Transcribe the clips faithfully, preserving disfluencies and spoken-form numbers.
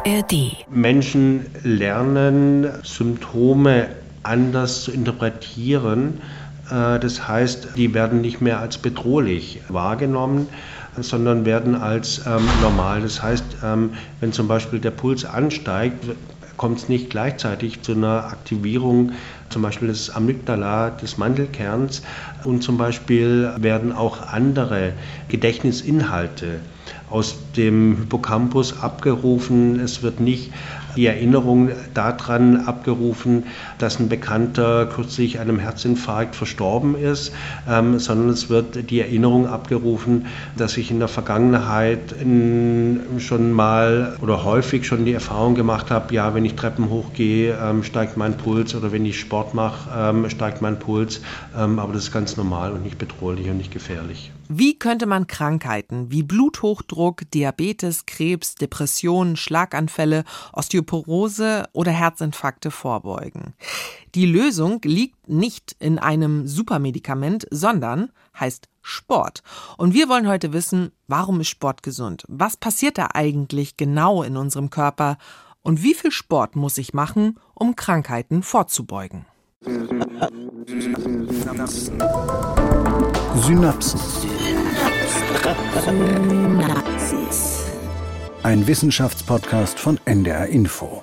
R D. Menschen lernen, Symptome anders zu interpretieren. Das heißt, die werden nicht mehr als bedrohlich wahrgenommen, sondern werden als ähm, normal. Das heißt, ähm, wenn zum Beispiel der Puls ansteigt, kommt es nicht gleichzeitig zu einer Aktivierung, zum Beispiel des Amygdala, des Mandelkerns, und zum Beispiel werden auch andere Gedächtnisinhalte aus dem Hippocampus abgerufen. Es wird nicht die Erinnerung daran abgerufen, dass ein Bekannter kürzlich an einem Herzinfarkt verstorben ist, ähm, sondern es wird die Erinnerung abgerufen, dass ich in der Vergangenheit in, schon mal oder häufig schon die Erfahrung gemacht habe, ja, wenn ich Treppen hochgehe, ähm, steigt mein Puls, oder wenn ich Sport mache, ähm, steigt mein Puls, ähm, aber das ist ganz normal und nicht bedrohlich und nicht gefährlich. Wie könnte man Krankheiten wie Bluthochdruck, Diabetes, Krebs, Depressionen, Schlaganfälle, Osteoporose oder Herzinfarkte vorbeugen? Die Lösung liegt nicht in einem Supermedikament, sondern heißt Sport. Und wir wollen heute wissen, warum ist Sport gesund? Was passiert da eigentlich genau in unserem Körper? Und wie viel Sport muss ich machen, um Krankheiten vorzubeugen? Synapsen. Synapsen. Synapsen. Ein Wissenschaftspodcast von N D R Info.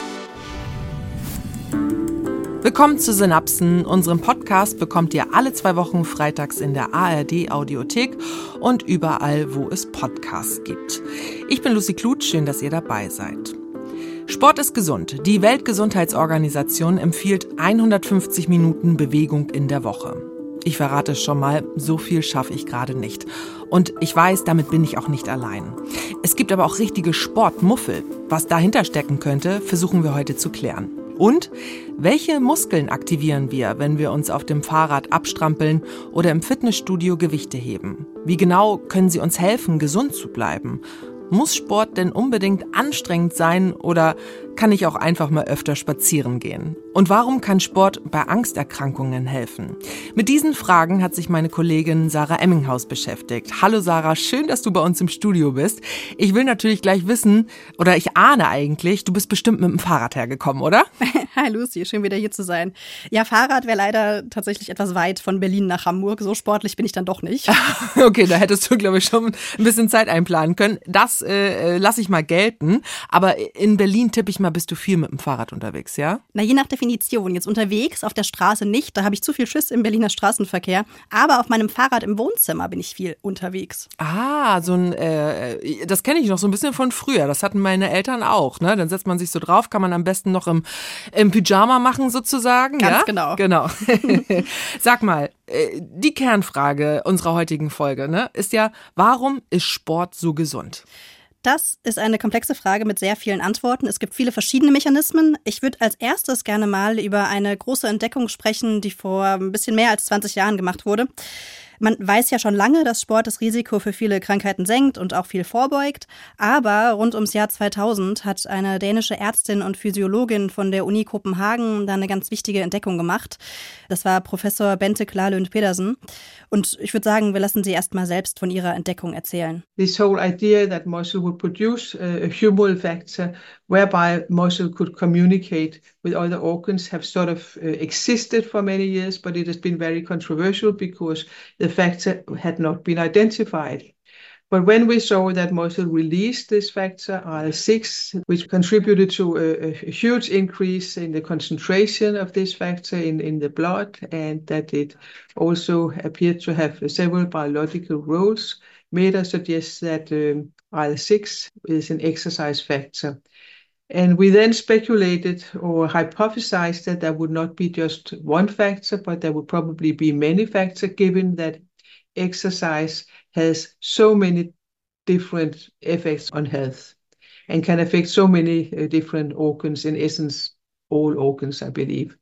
Willkommen zu Synapsen. Unseren Podcast bekommt ihr alle zwei Wochen freitags in der A R D-Audiothek und überall, wo es Podcasts gibt. Ich bin Lucy Kluth, schön, dass ihr dabei seid. Sport ist gesund. Die Weltgesundheitsorganisation empfiehlt hundertfünfzig Minuten Bewegung in der Woche. Ich verrate schon mal, so viel schaffe ich gerade nicht. Und ich weiß, damit bin ich auch nicht allein. Es gibt aber auch richtige Sportmuffel. Was dahinter stecken könnte, versuchen wir heute zu klären. Und welche Muskeln aktivieren wir, wenn wir uns auf dem Fahrrad abstrampeln oder im Fitnessstudio Gewichte heben? Wie genau können sie uns helfen, gesund zu bleiben? Muss Sport denn unbedingt anstrengend sein oder kann ich auch einfach mal öfter spazieren gehen? Und warum kann Sport bei Angsterkrankungen helfen? Mit diesen Fragen hat sich meine Kollegin Sarah Emminghaus beschäftigt. Hallo Sarah, schön, dass du bei uns im Studio bist. Ich will natürlich gleich wissen, oder ich ahne eigentlich, du bist bestimmt mit dem Fahrrad hergekommen, oder? Hi Lucy, schön wieder hier zu sein. Ja, Fahrrad wäre leider tatsächlich etwas weit von Berlin nach Hamburg. So sportlich bin ich dann doch nicht. Okay, da hättest du, glaube ich, schon ein bisschen Zeit einplanen können. Das äh, lasse ich mal gelten. Aber in Berlin tippe ich mal, bist du viel mit dem Fahrrad unterwegs, ja? Na, je nach Definition. Jetzt unterwegs, auf der Straße nicht. Da habe ich zu viel Schiss im Berliner Straßenverkehr. Aber auf meinem Fahrrad im Wohnzimmer bin ich viel unterwegs. Ah, so ein, äh, das kenne ich noch so ein bisschen von früher. Das hatten meine Eltern auch, ne? Dann setzt man sich so drauf, kann man am besten noch im, im Pyjama machen sozusagen. Ganz ja? genau. Genau. Sag mal, die Kernfrage unserer heutigen Folge, ne, ist ja, warum ist Sport so gesund? Das ist eine komplexe Frage mit sehr vielen Antworten. Es gibt viele verschiedene Mechanismen. Ich würde als erstes gerne mal über eine große Entdeckung sprechen, die vor ein bisschen mehr als zwanzig Jahren gemacht wurde. Man weiß ja schon lange, dass Sport das Risiko für viele Krankheiten senkt und auch viel vorbeugt. Aber rund ums Jahr zweitausend hat eine dänische Ärztin und Physiologin von der Uni Kopenhagen da eine ganz wichtige Entdeckung gemacht. Das war Professor Bente Klarlund Pedersen. Und ich würde sagen, wir lassen sie erst mal selbst von ihrer Entdeckung erzählen. This whole idea that muscle would produce a humoral factor whereby muscle could communicate with other organs have sort of uh, existed for many years, but it has been very controversial because the factor had not been identified. But when we saw that muscle released this factor, I L six, which contributed to a, a huge increase in the concentration of this factor in, in the blood, and that it also appeared to have several biological roles, made us suggest that um, I L six is an exercise factor. And we then speculated or hypothesized that there would not be just one factor, but there would probably be many factors, given that exercise has so many different effects on health and can affect so many uh, different organs, in essence, all organs, I believe.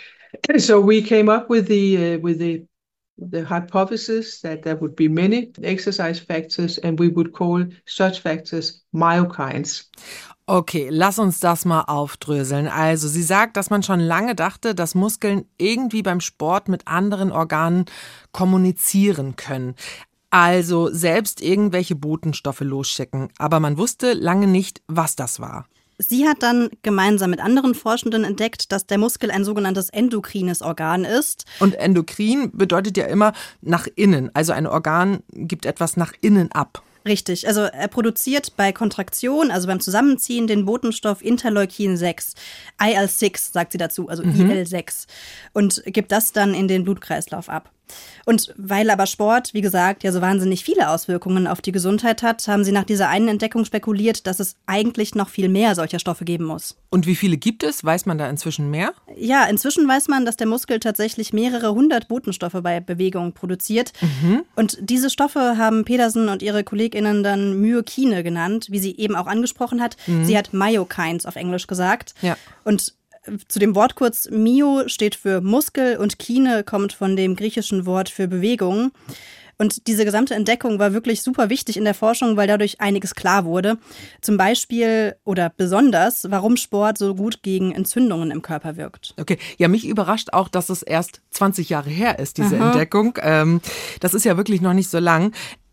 So we came up with the uh, with the the hypothesis that there would be many exercise factors, and we would call such factors myokines. Okay, lass uns das mal aufdröseln. Also, sie sagt, dass man schon lange dachte, dass Muskeln irgendwie beim Sport mit anderen Organen kommunizieren können. Also selbst irgendwelche Botenstoffe losschicken. Aber man wusste lange nicht, was das war. Sie hat dann gemeinsam mit anderen Forschenden entdeckt, dass der Muskel ein sogenanntes endokrines Organ ist. Und endokrin bedeutet ja immer nach innen. Also ein Organ gibt etwas nach innen ab. Richtig, also er produziert bei Kontraktion, also beim Zusammenziehen, den Botenstoff Interleukin sechs. I L sechs sagt sie dazu, also mhm. I L sechs. Und gibt das dann in den Blutkreislauf ab. Und weil aber Sport, wie gesagt, ja so wahnsinnig viele Auswirkungen auf die Gesundheit hat, haben sie nach dieser einen Entdeckung spekuliert, dass es eigentlich noch viel mehr solcher Stoffe geben muss. Und wie viele gibt es? Weiß man da inzwischen mehr? Ja, inzwischen weiß man, dass der Muskel tatsächlich mehrere hundert Botenstoffe bei Bewegung produziert. Mhm. Und diese Stoffe haben Pedersen und ihre KollegInnen dann Myokine genannt, wie sie eben auch angesprochen hat. Mhm. Sie hat Myokines auf Englisch gesagt. Ja. Und zu dem Wort kurz, Myo steht für Muskel und Kine kommt von dem griechischen Wort für Bewegung. Und diese gesamte Entdeckung war wirklich super wichtig in der Forschung, weil dadurch einiges klar wurde. Zum Beispiel oder besonders, warum Sport so gut gegen Entzündungen im Körper wirkt. Okay, ja, mich überrascht auch, dass es erst zwanzig Jahre her ist, diese Aha. Entdeckung. Ähm, das ist ja wirklich noch nicht so lang.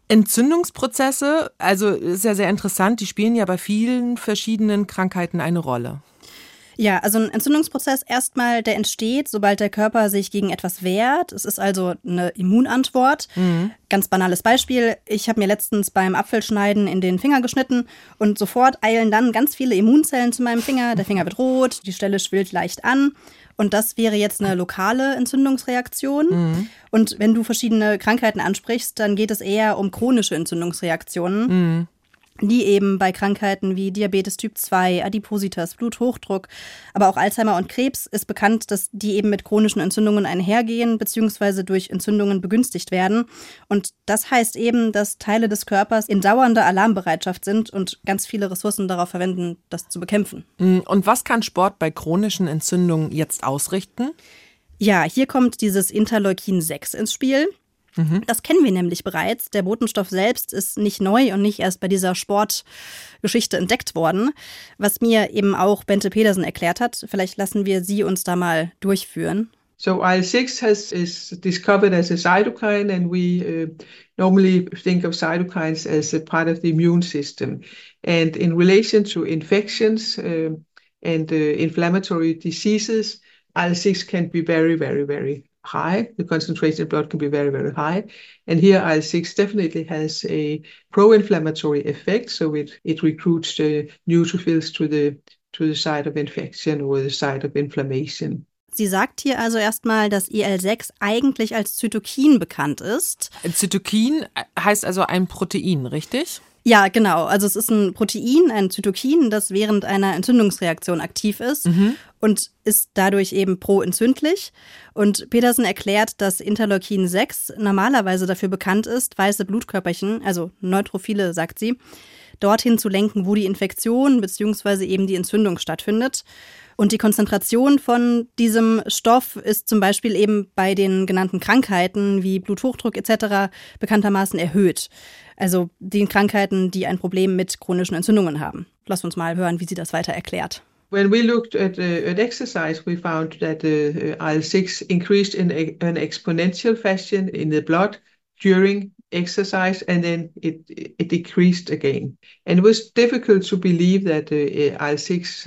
Entzündungsprozesse, also ist ja sehr interessant, die spielen ja bei vielen verschiedenen Krankheiten eine Rolle. Ja, also ein Entzündungsprozess erstmal, der entsteht, sobald der Körper sich gegen etwas wehrt. Es ist also eine Immunantwort. Mhm. Ganz banales Beispiel. Ich habe mir letztens beim Apfelschneiden in den Finger geschnitten und sofort eilen dann ganz viele Immunzellen zu meinem Finger. Der Finger wird rot, die Stelle schwillt leicht an. Und das wäre jetzt eine lokale Entzündungsreaktion. Mhm. Und wenn du verschiedene Krankheiten ansprichst, dann geht es eher um chronische Entzündungsreaktionen. Mhm. Die eben bei Krankheiten wie Diabetes Typ zwei, Adipositas, Bluthochdruck, aber auch Alzheimer und Krebs ist bekannt, dass die eben mit chronischen Entzündungen einhergehen bzw. durch Entzündungen begünstigt werden. Und das heißt eben, dass Teile des Körpers in dauernder Alarmbereitschaft sind und ganz viele Ressourcen darauf verwenden, das zu bekämpfen. Und was kann Sport bei chronischen Entzündungen jetzt ausrichten? Ja, hier kommt dieses Interleukin sechs ins Spiel. Mhm. Das kennen wir nämlich bereits. Der Botenstoff selbst ist nicht neu und nicht erst bei dieser Sportgeschichte entdeckt worden, was mir eben auch Bente Pedersen erklärt hat. Vielleicht lassen wir sie uns da mal durchführen. So I L six has, is discovered as a cytokine, and we uh, normally think of cytokines as a part of the immune system. And in relation to infections uh, and uh, inflammatory diseases, I L six can be very, very, very high. The concentration in blood can be very, very high. And here I L six definitely has a pro-inflammatory effect. So it, it recruits the neutrophils to the, to the site of infection or the site of inflammation. Sie sagt hier also erstmal, dass I L sechs eigentlich als Zytokin bekannt ist. Zytokin heißt also ein Protein, richtig? Ja, genau. Also es ist ein Protein, ein Zytokin, das während einer Entzündungsreaktion aktiv ist mhm. und ist dadurch eben proentzündlich. Und Pedersen erklärt, dass Interleukin sechs normalerweise dafür bekannt ist, weiße Blutkörperchen, also Neutrophile, sagt sie, dorthin zu lenken, wo die Infektion bzw. eben die Entzündung stattfindet. Und die Konzentration von diesem Stoff ist zum Beispiel eben bei den genannten Krankheiten wie Bluthochdruck et cetera bekanntermaßen erhöht. Also den Krankheiten, die ein Problem mit chronischen Entzündungen haben. Lass uns mal hören, wie sie das weiter erklärt. When we looked at, uh, at exercise, we found that uh, I L six increased in a, an exponential fashion in the blood during exercise, and then it, it decreased again. And it was difficult to believe that uh, I L six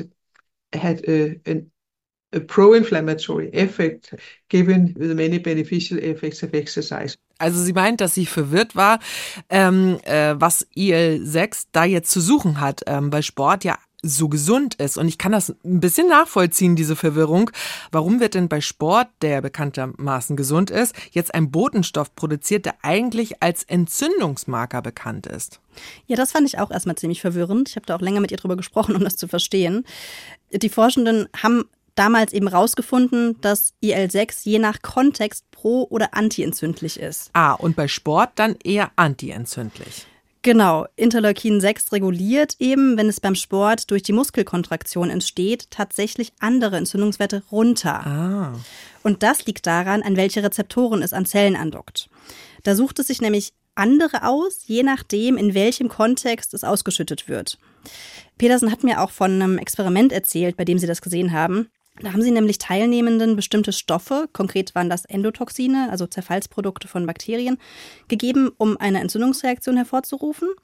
had a, an, a pro-inflammatory effect given the many beneficial effects of exercise. Also sie meint, dass sie verwirrt war, ähm, äh, was I L sechs da jetzt zu suchen hat, ähm, weil Sport ja so gesund ist. Und ich kann das ein bisschen nachvollziehen, diese Verwirrung. Warum wird denn bei Sport, der bekanntermaßen gesund ist, jetzt ein Botenstoff produziert, der eigentlich als Entzündungsmarker bekannt ist? Ja, das fand ich auch erstmal ziemlich verwirrend. Ich habe da auch länger mit ihr drüber gesprochen, um das zu verstehen. Die Forschenden haben damals eben rausgefunden, dass I L sechs je nach Kontext pro- oder antientzündlich ist. Ah, und bei Sport dann eher antientzündlich. Genau, Interleukin sechs reguliert eben, wenn es beim Sport durch die Muskelkontraktion entsteht, tatsächlich andere Entzündungswerte runter. Ah. Und das liegt daran, an welche Rezeptoren es an Zellen andockt. Da sucht es sich nämlich andere aus, je nachdem, in welchem Kontext es ausgeschüttet wird. Pedersen hat mir auch von einem Experiment erzählt, bei dem sie das gesehen haben. Da haben sie nämlich Teilnehmenden bestimmte Stoffe, konkret waren das Endotoxine, also Zerfallsprodukte von Bakterien, gegeben, um eine Entzündungsreaktion hervorzurufen.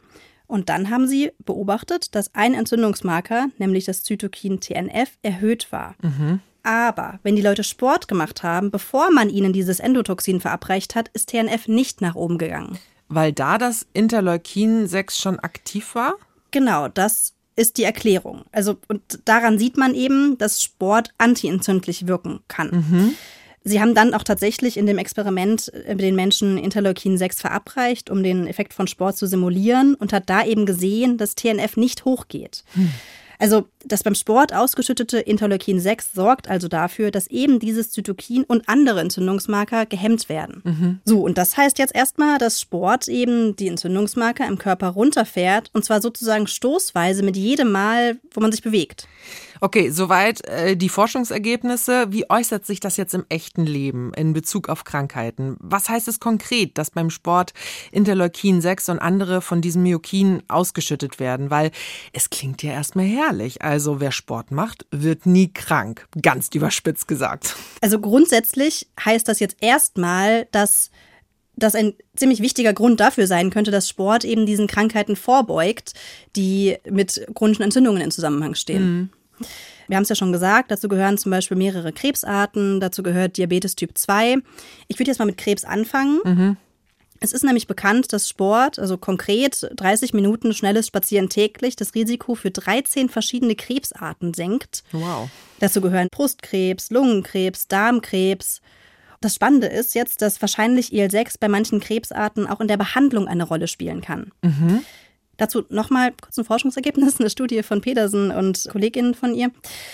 Und dann haben sie beobachtet, dass ein Entzündungsmarker, nämlich das Zytokin T N F, erhöht war. Mhm. Aber wenn die Leute Sport gemacht haben, bevor man ihnen dieses Endotoxin verabreicht hat, ist T N F nicht nach oben gegangen. Weil da das Interleukin sechs schon aktiv war? Genau, das ist die Erklärung. Also und daran sieht man eben, dass Sport antientzündlich wirken kann. Mhm. Sie haben dann auch tatsächlich in dem Experiment den Menschen Interleukin sechs verabreicht, um den Effekt von Sport zu simulieren und hat da eben gesehen, dass T N F nicht hochgeht. Hm. Also das beim Sport ausgeschüttete Interleukin sechs sorgt also dafür, dass eben dieses Zytokin und andere Entzündungsmarker gehemmt werden. Mhm. So, und das heißt jetzt erstmal, dass Sport eben die Entzündungsmarker im Körper runterfährt und zwar sozusagen stoßweise mit jedem Mal, wo man sich bewegt. Okay, soweit äh, die Forschungsergebnisse. Wie äußert sich das jetzt im echten Leben in Bezug auf Krankheiten? Was heißt es konkret, dass beim Sport Interleukin sechs und andere von diesem Myokin ausgeschüttet werden? Weil es klingt ja erstmal herrlich. Also wer Sport macht, wird nie krank. Ganz überspitzt gesagt. Also grundsätzlich heißt das jetzt erstmal, dass das ein ziemlich wichtiger Grund dafür sein könnte, dass Sport eben diesen Krankheiten vorbeugt, die mit chronischen Entzündungen in Zusammenhang stehen. Mhm. Wir haben es ja schon gesagt, dazu gehören zum Beispiel mehrere Krebsarten, dazu gehört Diabetes Typ zwei. Ich würde jetzt mal mit Krebs anfangen. Mhm. Es ist nämlich bekannt, dass Sport, also konkret dreißig Minuten schnelles Spazieren täglich, das Risiko für dreizehn verschiedene Krebsarten senkt. Wow. Dazu gehören Brustkrebs, Lungenkrebs, Darmkrebs. Das Spannende ist jetzt, dass wahrscheinlich I L sechs bei manchen Krebsarten auch in der Behandlung eine Rolle spielen kann. Mhm. Dazu nochmal kurz ein Forschungsergebnis, eine Studie von Pedersen und Kolleginnen von ihr.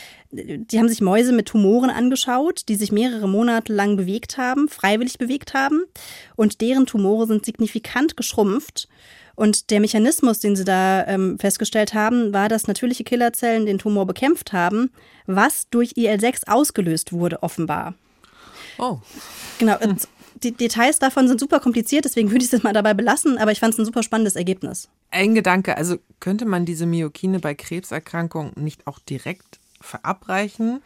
Die haben sich Mäuse mit Tumoren angeschaut, die sich mehrere Monate lang bewegt haben, freiwillig bewegt haben. Und deren Tumore sind signifikant geschrumpft. Und der Mechanismus, den sie da ähm, festgestellt haben, war, dass natürliche Killerzellen den Tumor bekämpft haben, was durch I L sechs ausgelöst wurde, offenbar. Oh. Genau. Hm. Die Details davon sind super kompliziert, deswegen würde ich es jetzt mal dabei belassen, aber ich fand es ein super spannendes Ergebnis. Ein Gedanke, also könnte man diese Myokine bei Krebserkrankungen nicht auch direkt verabreichen?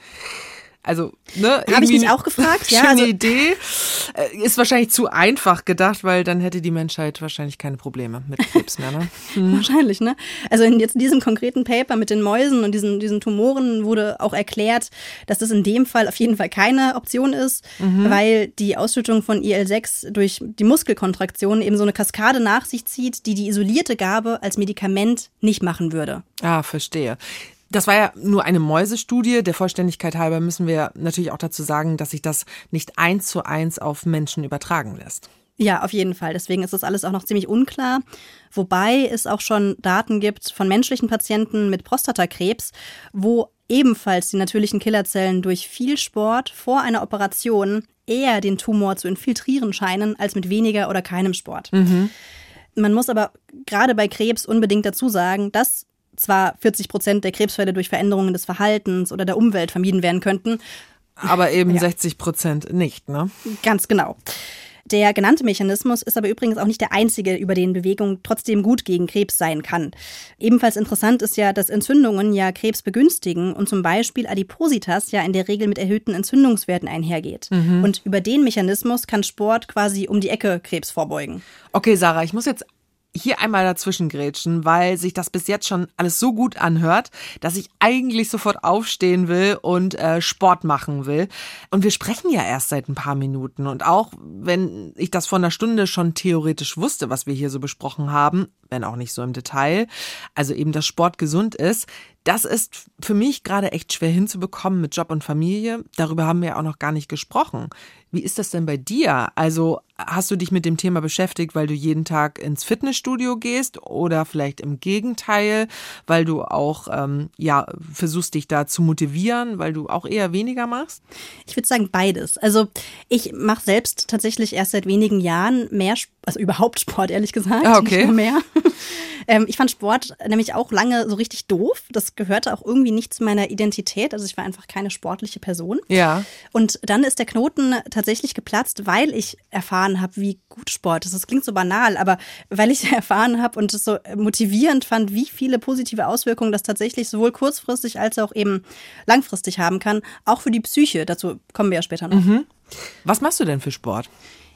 Also, ne? Habe ich mich auch gefragt. Ja, schöne also, Idee. Ist wahrscheinlich zu einfach gedacht, weil dann hätte die Menschheit wahrscheinlich keine Probleme mit Krebs mehr, ne? Hm. Wahrscheinlich, ne? Also in jetzt in diesem konkreten Paper mit den Mäusen und diesen, diesen Tumoren wurde auch erklärt, dass das in dem Fall auf jeden Fall keine Option ist, mhm. weil die Ausschüttung von I L sechs durch die Muskelkontraktion eben so eine Kaskade nach sich zieht, die die isolierte Gabe als Medikament nicht machen würde. Ah, verstehe. Das war ja nur eine Mäusestudie. Der Vollständigkeit halber müssen wir natürlich auch dazu sagen, dass sich das nicht eins zu eins auf Menschen übertragen lässt. Ja, auf jeden Fall. Deswegen ist das alles auch noch ziemlich unklar. Wobei es auch schon Daten gibt von menschlichen Patienten mit Prostatakrebs, wo ebenfalls die natürlichen Killerzellen durch viel Sport vor einer Operation eher den Tumor zu infiltrieren scheinen, als mit weniger oder keinem Sport. Mhm. Man muss aber gerade bei Krebs unbedingt dazu sagen, dass zwar vierzig Prozent der Krebsfälle durch Veränderungen des Verhaltens oder der Umwelt vermieden werden könnten. Aber eben ja. sechzig Prozent nicht, ne? Ganz genau. Der genannte Mechanismus ist aber übrigens auch nicht der einzige, über den Bewegung trotzdem gut gegen Krebs sein kann. Ebenfalls interessant ist ja, dass Entzündungen ja Krebs begünstigen und zum Beispiel Adipositas ja in der Regel mit erhöhten Entzündungswerten einhergeht. Mhm. Und über den Mechanismus kann Sport quasi um die Ecke Krebs vorbeugen. Okay, Sarah, ich muss jetzt hier einmal dazwischen grätschen, weil sich das bis jetzt schon alles so gut anhört, dass ich eigentlich sofort aufstehen will und äh, Sport machen will. Und wir sprechen ja erst seit ein paar Minuten. Und auch wenn ich das vor einer Stunde schon theoretisch wusste, was wir hier so besprochen haben, wenn auch nicht so im Detail, also eben, dass Sport gesund ist, das ist für mich gerade echt schwer hinzubekommen mit Job und Familie. Darüber haben wir ja auch noch gar nicht gesprochen. Wie ist das denn bei dir? Also hast du dich mit dem Thema beschäftigt, weil du jeden Tag ins Fitnessstudio gehst oder vielleicht im Gegenteil, weil du auch ähm, ja versuchst, dich da zu motivieren, weil du auch eher weniger machst? Ich würde sagen beides. Also ich mache selbst tatsächlich erst seit wenigen Jahren mehr, also überhaupt Sport, ehrlich gesagt. Ah, okay. Nicht nur mehr. ähm, ich fand Sport nämlich auch lange so richtig doof. Das gehörte auch irgendwie nicht zu meiner Identität. Also ich war einfach keine sportliche Person. Ja. Und dann ist der Knoten tatsächlich geplatzt, weil ich erfahren habe, wie gut Sport ist. Das klingt so banal, aber weil ich erfahren habe und es so motivierend fand, wie viele positive Auswirkungen das tatsächlich sowohl kurzfristig als auch eben langfristig haben kann, auch für die Psyche. Dazu kommen wir ja später noch. Mhm. Was machst du denn für Sport?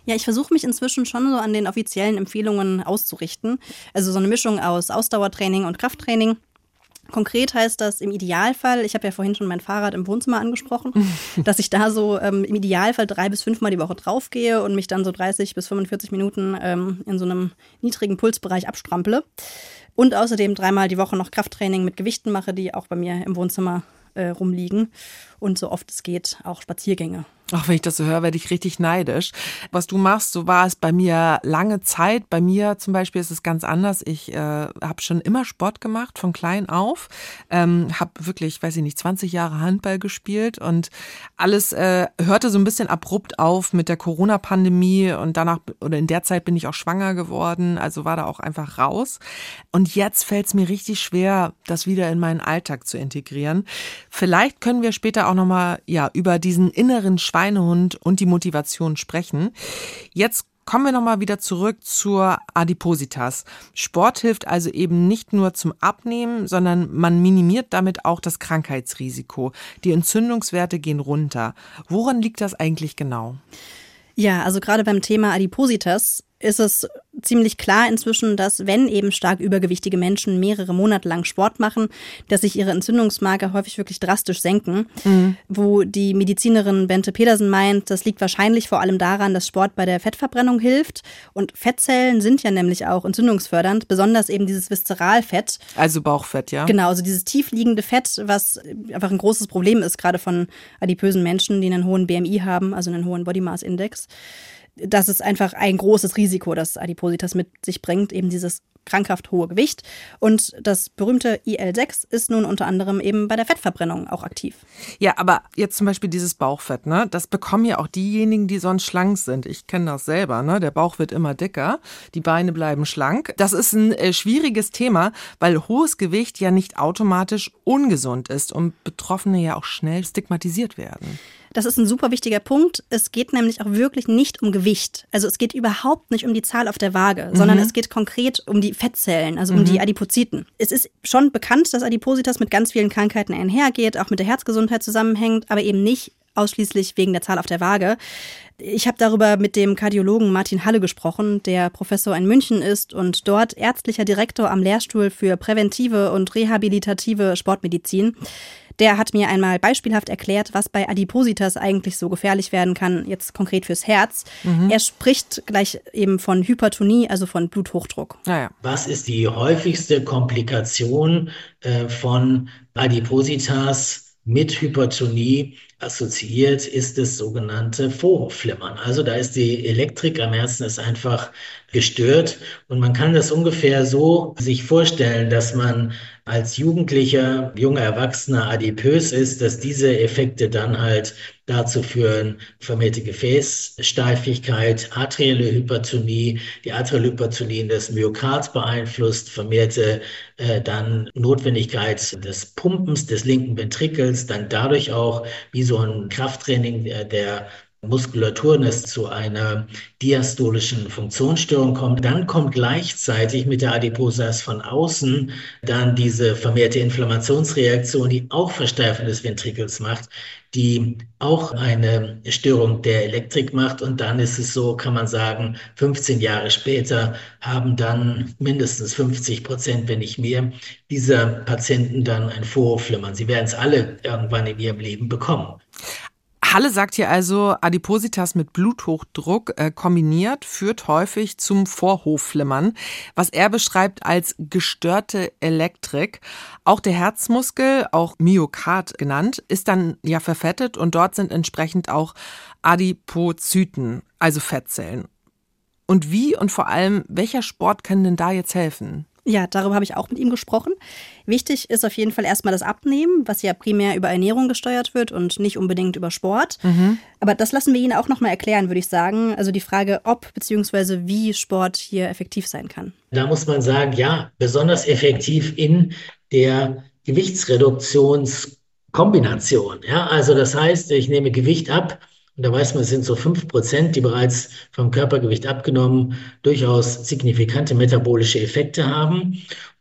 Ja, ich versuche mich inzwischen schon so an den offiziellen Empfehlungen auszurichten. Also so eine Mischung aus Ausdauertraining und Krafttraining. Konkret heißt das im Idealfall, ich habe ja vorhin schon mein Fahrrad im Wohnzimmer angesprochen, dass ich da so ähm, im Idealfall drei bis fünfmal die Woche draufgehe und mich dann so dreißig bis fünfundvierzig Minuten ähm, in so einem niedrigen Pulsbereich abstrample. Und außerdem dreimal die Woche noch Krafttraining mit Gewichten mache, die auch bei mir im Wohnzimmer äh, rumliegen. Und so oft es geht auch Spaziergänge. Ach, wenn ich das so höre, werde ich richtig neidisch. Was du machst, so war es bei mir lange Zeit. Bei mir zum Beispiel ist es ganz anders. Ich äh, habe schon immer Sport gemacht, von klein auf. Ähm, habe wirklich, weiß ich nicht, zwanzig Jahre Handball gespielt und alles äh, hörte so ein bisschen abrupt auf mit der Corona-Pandemie und danach oder in der Zeit bin ich auch schwanger geworden, also war da auch einfach raus. Und jetzt fällt es mir richtig schwer, das wieder in meinen Alltag zu integrieren. Vielleicht können wir später auch nochmal ja, über diesen inneren Schweinehund und die Motivation sprechen. Jetzt kommen wir nochmal wieder zurück zur Adipositas. Sport hilft also eben nicht nur zum Abnehmen, sondern man minimiert damit auch das Krankheitsrisiko. Die Entzündungswerte gehen runter. Woran liegt das eigentlich genau? Ja, also gerade beim Thema Adipositas ist es ziemlich klar inzwischen, dass wenn eben stark übergewichtige Menschen mehrere Monate lang Sport machen, dass sich ihre Entzündungsmarker häufig wirklich drastisch senken. Mhm. Wo die Medizinerin Bente Pedersen meint, das liegt wahrscheinlich vor allem daran, dass Sport bei der Fettverbrennung hilft. Und Fettzellen sind ja nämlich auch entzündungsfördernd, besonders eben dieses Viszeralfett. Also Bauchfett, ja? Genau, also dieses tiefliegende Fett, was einfach ein großes Problem ist, gerade von adipösen Menschen, die einen hohen B M I haben, also einen hohen Body Mass Index. Das ist einfach ein großes Risiko, das Adipositas mit sich bringt, eben dieses krankhaft hohe Gewicht. Und das berühmte I L sechs ist nun unter anderem eben bei der Fettverbrennung auch aktiv. Ja, aber jetzt zum Beispiel dieses Bauchfett, ne? Das bekommen ja auch diejenigen, die sonst schlank sind. Ich kenne das selber, ne? Der Bauch wird immer dicker, die Beine bleiben schlank. Das ist ein äh, schwieriges Thema, weil hohes Gewicht ja nicht automatisch ungesund ist und Betroffene ja auch schnell stigmatisiert werden. Das ist ein super wichtiger Punkt. Es geht nämlich auch wirklich nicht um Gewicht. Also es geht überhaupt nicht um die Zahl auf der Waage, mhm. sondern es geht konkret um die Fettzellen, also um mhm. die Adipozyten. Es ist schon bekannt, dass Adipositas mit ganz vielen Krankheiten einhergeht, auch mit der Herzgesundheit zusammenhängt, aber eben nicht ausschließlich wegen der Zahl auf der Waage. Ich habe darüber mit dem Kardiologen Martin Halle gesprochen, der Professor in München ist und dort ärztlicher Direktor am Lehrstuhl für präventive und rehabilitative Sportmedizin. Der hat mir einmal beispielhaft erklärt, was bei Adipositas eigentlich so gefährlich werden kann, jetzt konkret fürs Herz. Mhm. Er spricht gleich eben von Hypertonie, also von Bluthochdruck. Ja, ja. Was ist die häufigste Komplikation äh, von Adipositas mit Hypertonie? Assoziiert ist das sogenannte Vorhofflimmern. Also da ist die Elektrik am Herzen ist einfach gestört und man kann das ungefähr so sich vorstellen, dass man als Jugendlicher, junger Erwachsener adipös ist, dass diese Effekte dann halt dazu führen, vermehrte Gefäßsteifigkeit, arterielle Hypertonie, die arterielle Hypertonie des Myokards beeinflusst, vermehrte äh, dann Notwendigkeit des Pumpens des linken Ventrikels, dann dadurch auch wie so ein Krafttraining der, der Muskulatur, das zu einer diastolischen Funktionsstörung kommt. Dann kommt gleichzeitig mit der Adipositas von außen dann diese vermehrte Inflammationsreaktion, die auch Versteifung des Ventrikels macht, die auch eine Störung der Elektrik macht. Und dann ist es so, kann man sagen, fünfzehn Jahre später haben dann mindestens fünfzig Prozent, wenn nicht mehr, dieser Patienten dann ein Vorhofflimmern. Sie werden es alle irgendwann in ihrem Leben bekommen. Halle sagt hier also, Adipositas mit Bluthochdruck äh, kombiniert führt häufig zum Vorhofflimmern, was er beschreibt als gestörte Elektrik. Auch der Herzmuskel, auch Myokard genannt, ist dann ja verfettet und dort sind entsprechend auch Adipozyten, also Fettzellen. Und wie und vor allem, welcher Sport kann denn da jetzt helfen? Ja, darüber habe ich auch mit ihm gesprochen. Wichtig ist auf jeden Fall erstmal das Abnehmen, was ja primär über Ernährung gesteuert wird und nicht unbedingt über Sport. Mhm. Aber das lassen wir ihn auch nochmal erklären, würde ich sagen. Also die Frage, ob bzw. wie Sport hier effektiv sein kann. Da muss man sagen, ja, besonders effektiv in der Gewichtsreduktionskombination. Ja, also das heißt, ich nehme Gewicht ab. Und da weiß man, es sind so fünf Prozent, die bereits vom Körpergewicht abgenommen durchaus signifikante metabolische Effekte haben.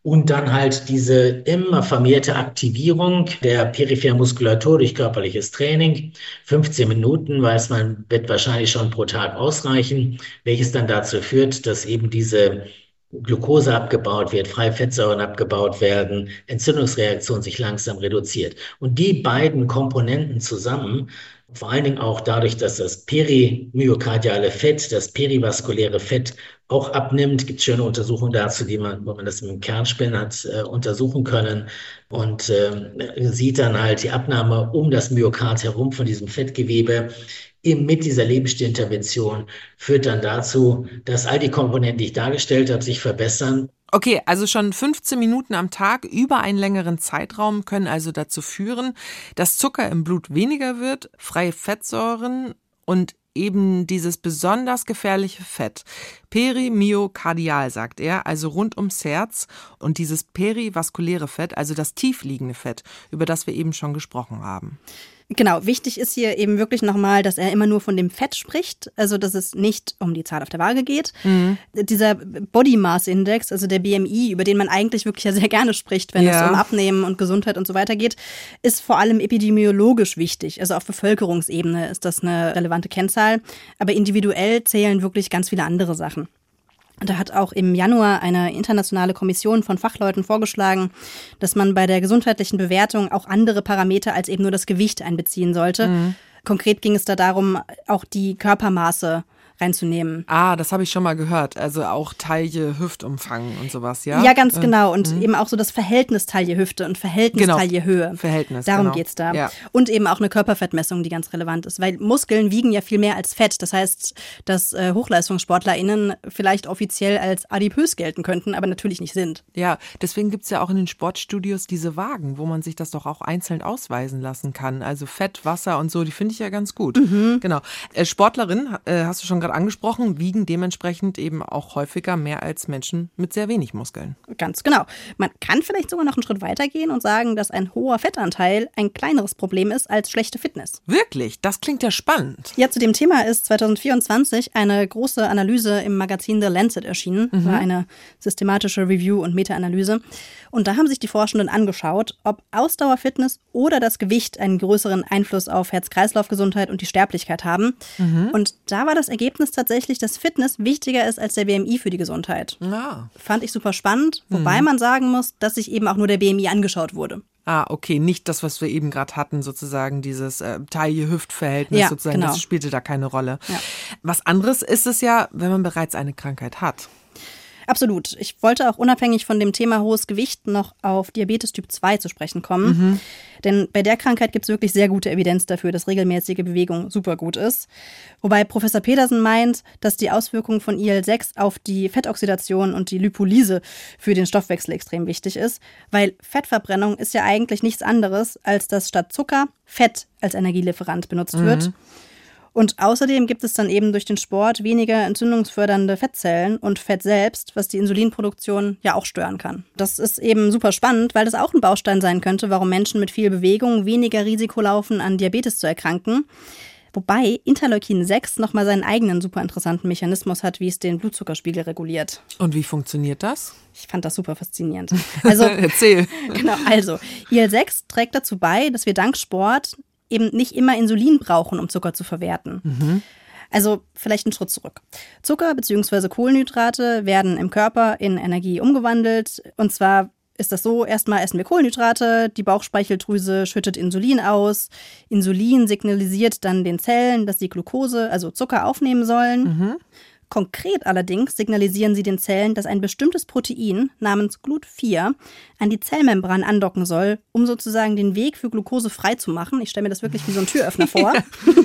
Und dann halt diese immer vermehrte Aktivierung der peripheren Muskulatur durch körperliches Training. fünfzehn Minuten, weiß man, wird wahrscheinlich schon pro Tag ausreichen, welches dann dazu führt, dass eben diese Glucose abgebaut wird, freie Fettsäuren abgebaut werden, Entzündungsreaktion sich langsam reduziert. Und die beiden Komponenten zusammen, vor allen Dingen auch dadurch, dass das perimyokardiale Fett, das perivaskuläre Fett auch abnimmt, gibt es schöne Untersuchungen dazu, die man, wo man das mit dem Kernspin hat äh, untersuchen können und äh, sieht dann halt die Abnahme um das Myokard herum von diesem Fettgewebe. Eben mit dieser Lebensstilintervention führt dann dazu, dass all die Komponenten, die ich dargestellt habe, sich verbessern. Okay, also schon fünfzehn Minuten am Tag über einen längeren Zeitraum können also dazu führen, dass Zucker im Blut weniger wird, freie Fettsäuren und eben dieses besonders gefährliche Fett, perimyokardial, sagt er, also rund ums Herz, und dieses perivaskuläre Fett, also das tiefliegende Fett, über das wir eben schon gesprochen haben. Genau, wichtig ist hier eben wirklich nochmal, dass er immer nur von dem Fett spricht, also dass es nicht um die Zahl auf der Waage geht. Mhm. Dieser Body Mass Index, also der B M I, über den man eigentlich wirklich ja sehr gerne spricht, wenn ja. es um Abnehmen und Gesundheit und so weiter geht, ist vor allem epidemiologisch wichtig. Also auf Bevölkerungsebene ist das eine relevante Kennzahl, aber individuell zählen wirklich ganz viele andere Sachen. Da hat auch im Januar eine internationale Kommission von Fachleuten vorgeschlagen, dass man bei der gesundheitlichen Bewertung auch andere Parameter als eben nur das Gewicht einbeziehen sollte. Mhm. Konkret ging es da darum, auch die Körpermaße reinzunehmen. Ah, das habe ich schon mal gehört. Also auch Taille, Hüftumfang und sowas, ja? Ja, ganz genau. Und mhm. eben auch so das Verhältnis Taille-Hüfte und Verhältnis genau. Taille-Höhe. Verhältnis, Darum genau. geht's da. Ja. Und eben auch eine Körperfettmessung, die ganz relevant ist. Weil Muskeln wiegen ja viel mehr als Fett. Das heißt, dass äh, HochleistungssportlerInnen vielleicht offiziell als adipös gelten könnten, aber natürlich nicht sind. Ja, deswegen gibt's ja auch in den Sportstudios diese Wagen, wo man sich das doch auch einzeln ausweisen lassen kann. Also Fett, Wasser und so, die finde ich ja ganz gut. Mhm. Genau. Äh, Sportlerinnen, äh, hast du schon gerade angesprochen, wiegen dementsprechend eben auch häufiger mehr als Menschen mit sehr wenig Muskeln. Ganz genau. Man kann vielleicht sogar noch einen Schritt weiter gehen und sagen, dass ein hoher Fettanteil ein kleineres Problem ist als schlechte Fitness. Wirklich? Das klingt ja spannend. Ja, zu dem Thema ist zwanzig vierundzwanzig eine große Analyse im Magazin The Lancet erschienen. Mhm. War eine systematische Review- und Meta-Analyse. Und da haben sich die Forschenden angeschaut, ob Ausdauerfitness oder das Gewicht einen größeren Einfluss auf Herz-Kreislauf-Gesundheit und die Sterblichkeit haben. Mhm. Und da war das Ergebnis tatsächlich, dass Fitness wichtiger ist als der B M I für die Gesundheit. Ja. Fand ich super spannend, wobei mhm. man sagen muss, dass sich eben auch nur der B M I angeschaut wurde. Ah, okay, nicht das, was wir eben gerade hatten, sozusagen dieses äh, Taille-Hüft-Verhältnis, ja, sozusagen, genau. das spielte da keine Rolle. Ja. Was anderes ist es ja, wenn man bereits eine Krankheit hat. Absolut. Ich wollte auch unabhängig von dem Thema hohes Gewicht noch auf Diabetes Typ zwei zu sprechen kommen. Mhm. Denn bei der Krankheit gibt es wirklich sehr gute Evidenz dafür, dass regelmäßige Bewegung super gut ist. Wobei Professor Pedersen meint, dass die Auswirkungen von I L sechs auf die Fettoxidation und die Lipolyse für den Stoffwechsel extrem wichtig ist. Weil Fettverbrennung ist ja eigentlich nichts anderes, als dass statt Zucker Fett als Energielieferant benutzt mhm. wird. Und außerdem gibt es dann eben durch den Sport weniger entzündungsfördernde Fettzellen und Fett selbst, was die Insulinproduktion ja auch stören kann. Das ist eben super spannend, weil das auch ein Baustein sein könnte, warum Menschen mit viel Bewegung weniger Risiko laufen, an Diabetes zu erkranken. Wobei Interleukin sechs nochmal seinen eigenen super interessanten Mechanismus hat, wie es den Blutzuckerspiegel reguliert. Und wie funktioniert das? Ich fand das super faszinierend. Also, Erzähl. Genau, also I L sechs trägt dazu bei, dass wir dank Sport eben nicht immer Insulin brauchen, um Zucker zu verwerten. Mhm. Also vielleicht einen Schritt zurück. Zucker bzw. Kohlenhydrate werden im Körper in Energie umgewandelt. Und zwar ist das so, erstmal essen wir Kohlenhydrate, die Bauchspeicheldrüse schüttet Insulin aus. Insulin signalisiert dann den Zellen, dass sie Glucose, also Zucker, aufnehmen sollen. Mhm. Konkret allerdings signalisieren sie den Zellen, dass ein bestimmtes Protein namens G L U T vier an die Zellmembran andocken soll, um sozusagen den Weg für Glucose frei zu machen. Ich stelle mir das wirklich wie so ein Türöffner vor.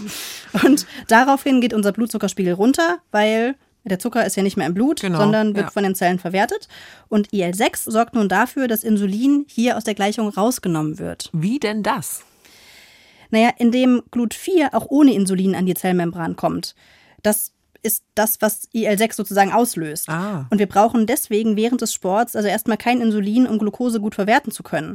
Und daraufhin geht unser Blutzuckerspiegel runter, weil der Zucker ist ja nicht mehr im Blut, genau, sondern wird ja. von den Zellen verwertet. Und I L sechs sorgt nun dafür, dass Insulin hier aus der Gleichung rausgenommen wird. Wie denn das? Naja, indem G L U T vier auch ohne Insulin an die Zellmembran kommt. Das ist das, was I L sechs sozusagen auslöst. Ah. Und wir brauchen deswegen während des Sports also erstmal kein Insulin, um Glucose gut verwerten zu können.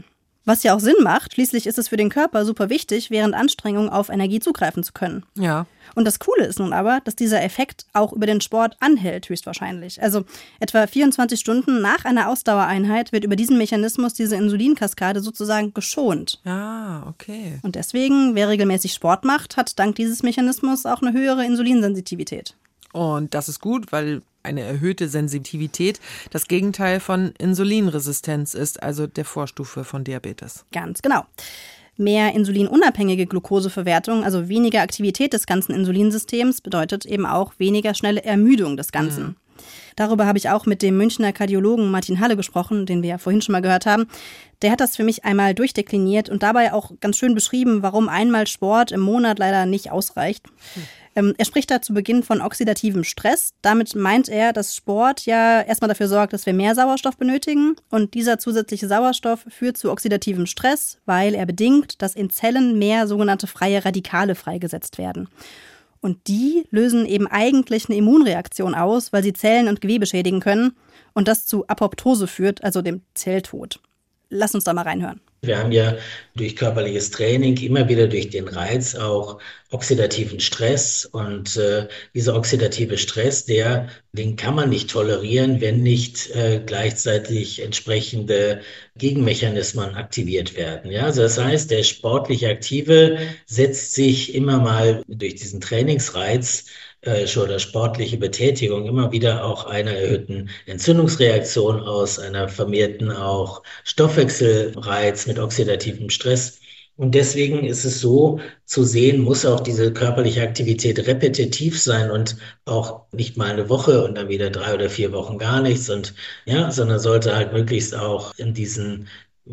Was ja auch Sinn macht, schließlich ist es für den Körper super wichtig, während Anstrengung auf Energie zugreifen zu können. Ja. Und das Coole ist nun aber, dass dieser Effekt auch über den Sport anhält, höchstwahrscheinlich. Also etwa vierundzwanzig Stunden nach einer Ausdauereinheit wird über diesen Mechanismus diese Insulinkaskade sozusagen geschont. Ah, okay. Und deswegen, wer regelmäßig Sport macht, hat dank dieses Mechanismus auch eine höhere Insulinsensitivität. Und das ist gut, weil eine erhöhte Sensitivität das Gegenteil von Insulinresistenz ist, also der Vorstufe von Diabetes. Ganz genau. Mehr insulinunabhängige Glukoseverwertung, also weniger Aktivität des ganzen Insulinsystems, bedeutet eben auch weniger schnelle Ermüdung des Ganzen. Mhm. Darüber habe ich auch mit dem Münchner Kardiologen Martin Halle gesprochen, den wir ja vorhin schon mal gehört haben. Der hat das für mich einmal durchdekliniert und dabei auch ganz schön beschrieben, warum einmal Sport im Monat leider nicht ausreicht. Mhm. Ähm, er spricht da zu Beginn von oxidativem Stress. Damit meint er, dass Sport ja erstmal dafür sorgt, dass wir mehr Sauerstoff benötigen. Und dieser zusätzliche Sauerstoff führt zu oxidativem Stress, weil er bedingt, dass in Zellen mehr sogenannte freie Radikale freigesetzt werden. Und die lösen eben eigentlich eine Immunreaktion aus, weil sie Zellen und Gewebe schädigen können und das zu Apoptose führt, also dem Zelltod. Lass uns da mal reinhören. Wir haben ja durch körperliches Training immer wieder durch den Reiz auch oxidativen Stress und äh, dieser oxidative Stress, der, den kann man nicht tolerieren, wenn nicht äh, gleichzeitig entsprechende Gegenmechanismen aktiviert werden. Ja, also das heißt, der sportlich Aktive setzt sich immer mal durch diesen Trainingsreiz oder sportliche Betätigung immer wieder auch einer erhöhten Entzündungsreaktion aus, einer vermehrten auch Stoffwechselreiz mit oxidativem Stress. Und deswegen ist es so zu sehen, muss auch diese körperliche Aktivität repetitiv sein und auch nicht mal eine Woche und dann wieder drei oder vier Wochen gar nichts und ja, sondern sollte halt möglichst auch in diesen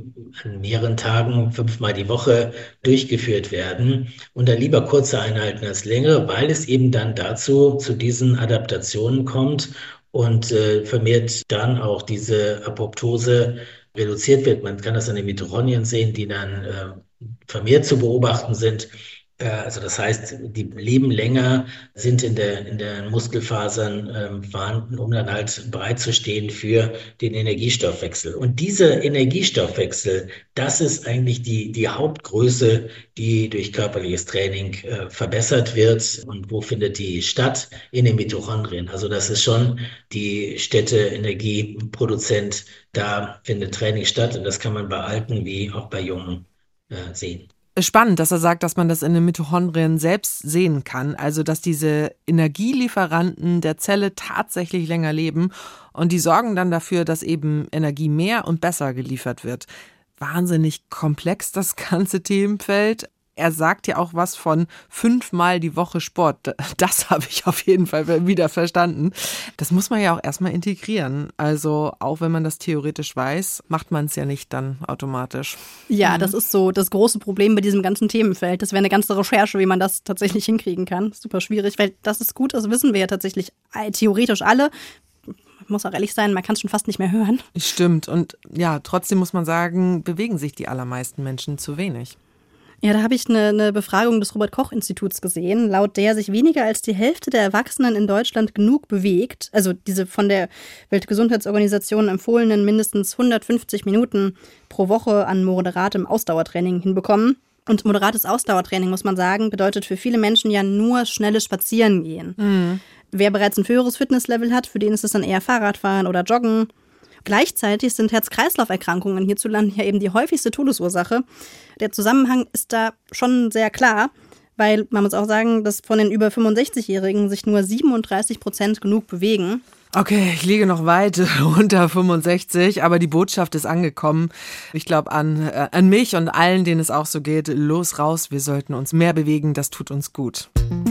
an mehreren Tagen, fünfmal die Woche durchgeführt werden und dann lieber kurze Einheiten als längere, weil es eben dann dazu, zu diesen Adaptationen kommt und äh, vermehrt dann auch diese Apoptose reduziert wird. Man kann das an den Mitochondrien sehen, die dann äh, vermehrt zu beobachten sind. Also das heißt, die leben länger, sind in der in den Muskelfasern ähm, vorhanden, um dann halt bereitzustehen für den Energiestoffwechsel. Und dieser Energiestoffwechsel, das ist eigentlich die die Hauptgröße, die durch körperliches Training äh, verbessert wird. Und wo findet die statt? In den Mitochondrien. Also das ist schon die Stätte Energieproduzent. Da findet Training statt und das kann man bei Alten wie auch bei Jungen äh, sehen. Spannend, dass er sagt, dass man das in den Mitochondrien selbst sehen kann. Also, dass diese Energielieferanten der Zelle tatsächlich länger leben und die sorgen dann dafür, dass eben Energie mehr und besser geliefert wird. Wahnsinnig komplex, das ganze Themenfeld. Er sagt ja auch was von fünfmal die Woche Sport. Das habe ich auf jeden Fall wieder verstanden. Das muss man ja auch erstmal integrieren. Also auch wenn man das theoretisch weiß, macht man es ja nicht dann automatisch. Ja, mhm. das ist so das große Problem bei diesem ganzen Themenfeld. Das wäre eine ganze Recherche, wie man das tatsächlich hinkriegen kann. Super schwierig, weil das ist gut, das wissen wir ja tatsächlich theoretisch alle. Muss auch ehrlich sein, man kann es schon fast nicht mehr hören. Stimmt. Und ja, trotzdem muss man sagen, bewegen sich die allermeisten Menschen zu wenig. Ja, da habe ich eine, eine Befragung des Robert-Koch-Instituts gesehen, laut der sich weniger als die Hälfte der Erwachsenen in Deutschland genug bewegt, also diese von der Weltgesundheitsorganisation empfohlenen mindestens hundertfünfzig Minuten pro Woche an moderatem Ausdauertraining hinbekommen. Und moderates Ausdauertraining, muss man sagen, bedeutet für viele Menschen ja nur schnelles Spazierengehen. Mhm. Wer bereits ein höheres Fitnesslevel hat, für den ist es dann eher Fahrradfahren oder Joggen. Gleichzeitig sind Herz-Kreislauf-Erkrankungen hierzulande ja eben die häufigste Todesursache. Der Zusammenhang ist da schon sehr klar, weil man muss auch sagen, dass von den über fünfundsechzigjährigen sich nur siebenunddreißig Prozent genug bewegen. Okay, ich liege noch weit unter fünfundsechzig, aber die Botschaft ist angekommen. Ich glaube an, äh, an mich und allen, denen es auch so geht. Los, raus, wir sollten uns mehr bewegen, das tut uns gut.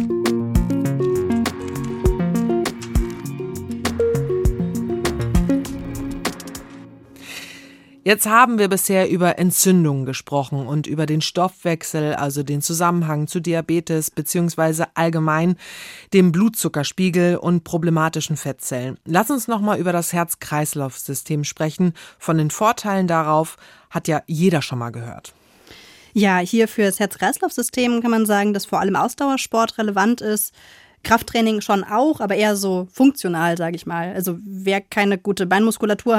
Jetzt haben wir bisher über Entzündungen gesprochen und über den Stoffwechsel, also den Zusammenhang zu Diabetes beziehungsweise allgemein dem Blutzuckerspiegel und problematischen Fettzellen. Lass uns noch mal über das Herz-Kreislauf-System sprechen. Von den Vorteilen darauf hat ja jeder schon mal gehört. Ja, hier für das Herz-Kreislauf-System kann man sagen, dass vor allem Ausdauersport relevant ist. Krafttraining schon auch, aber eher so funktional, sage ich mal. Also wer keine gute Beinmuskulatur hat,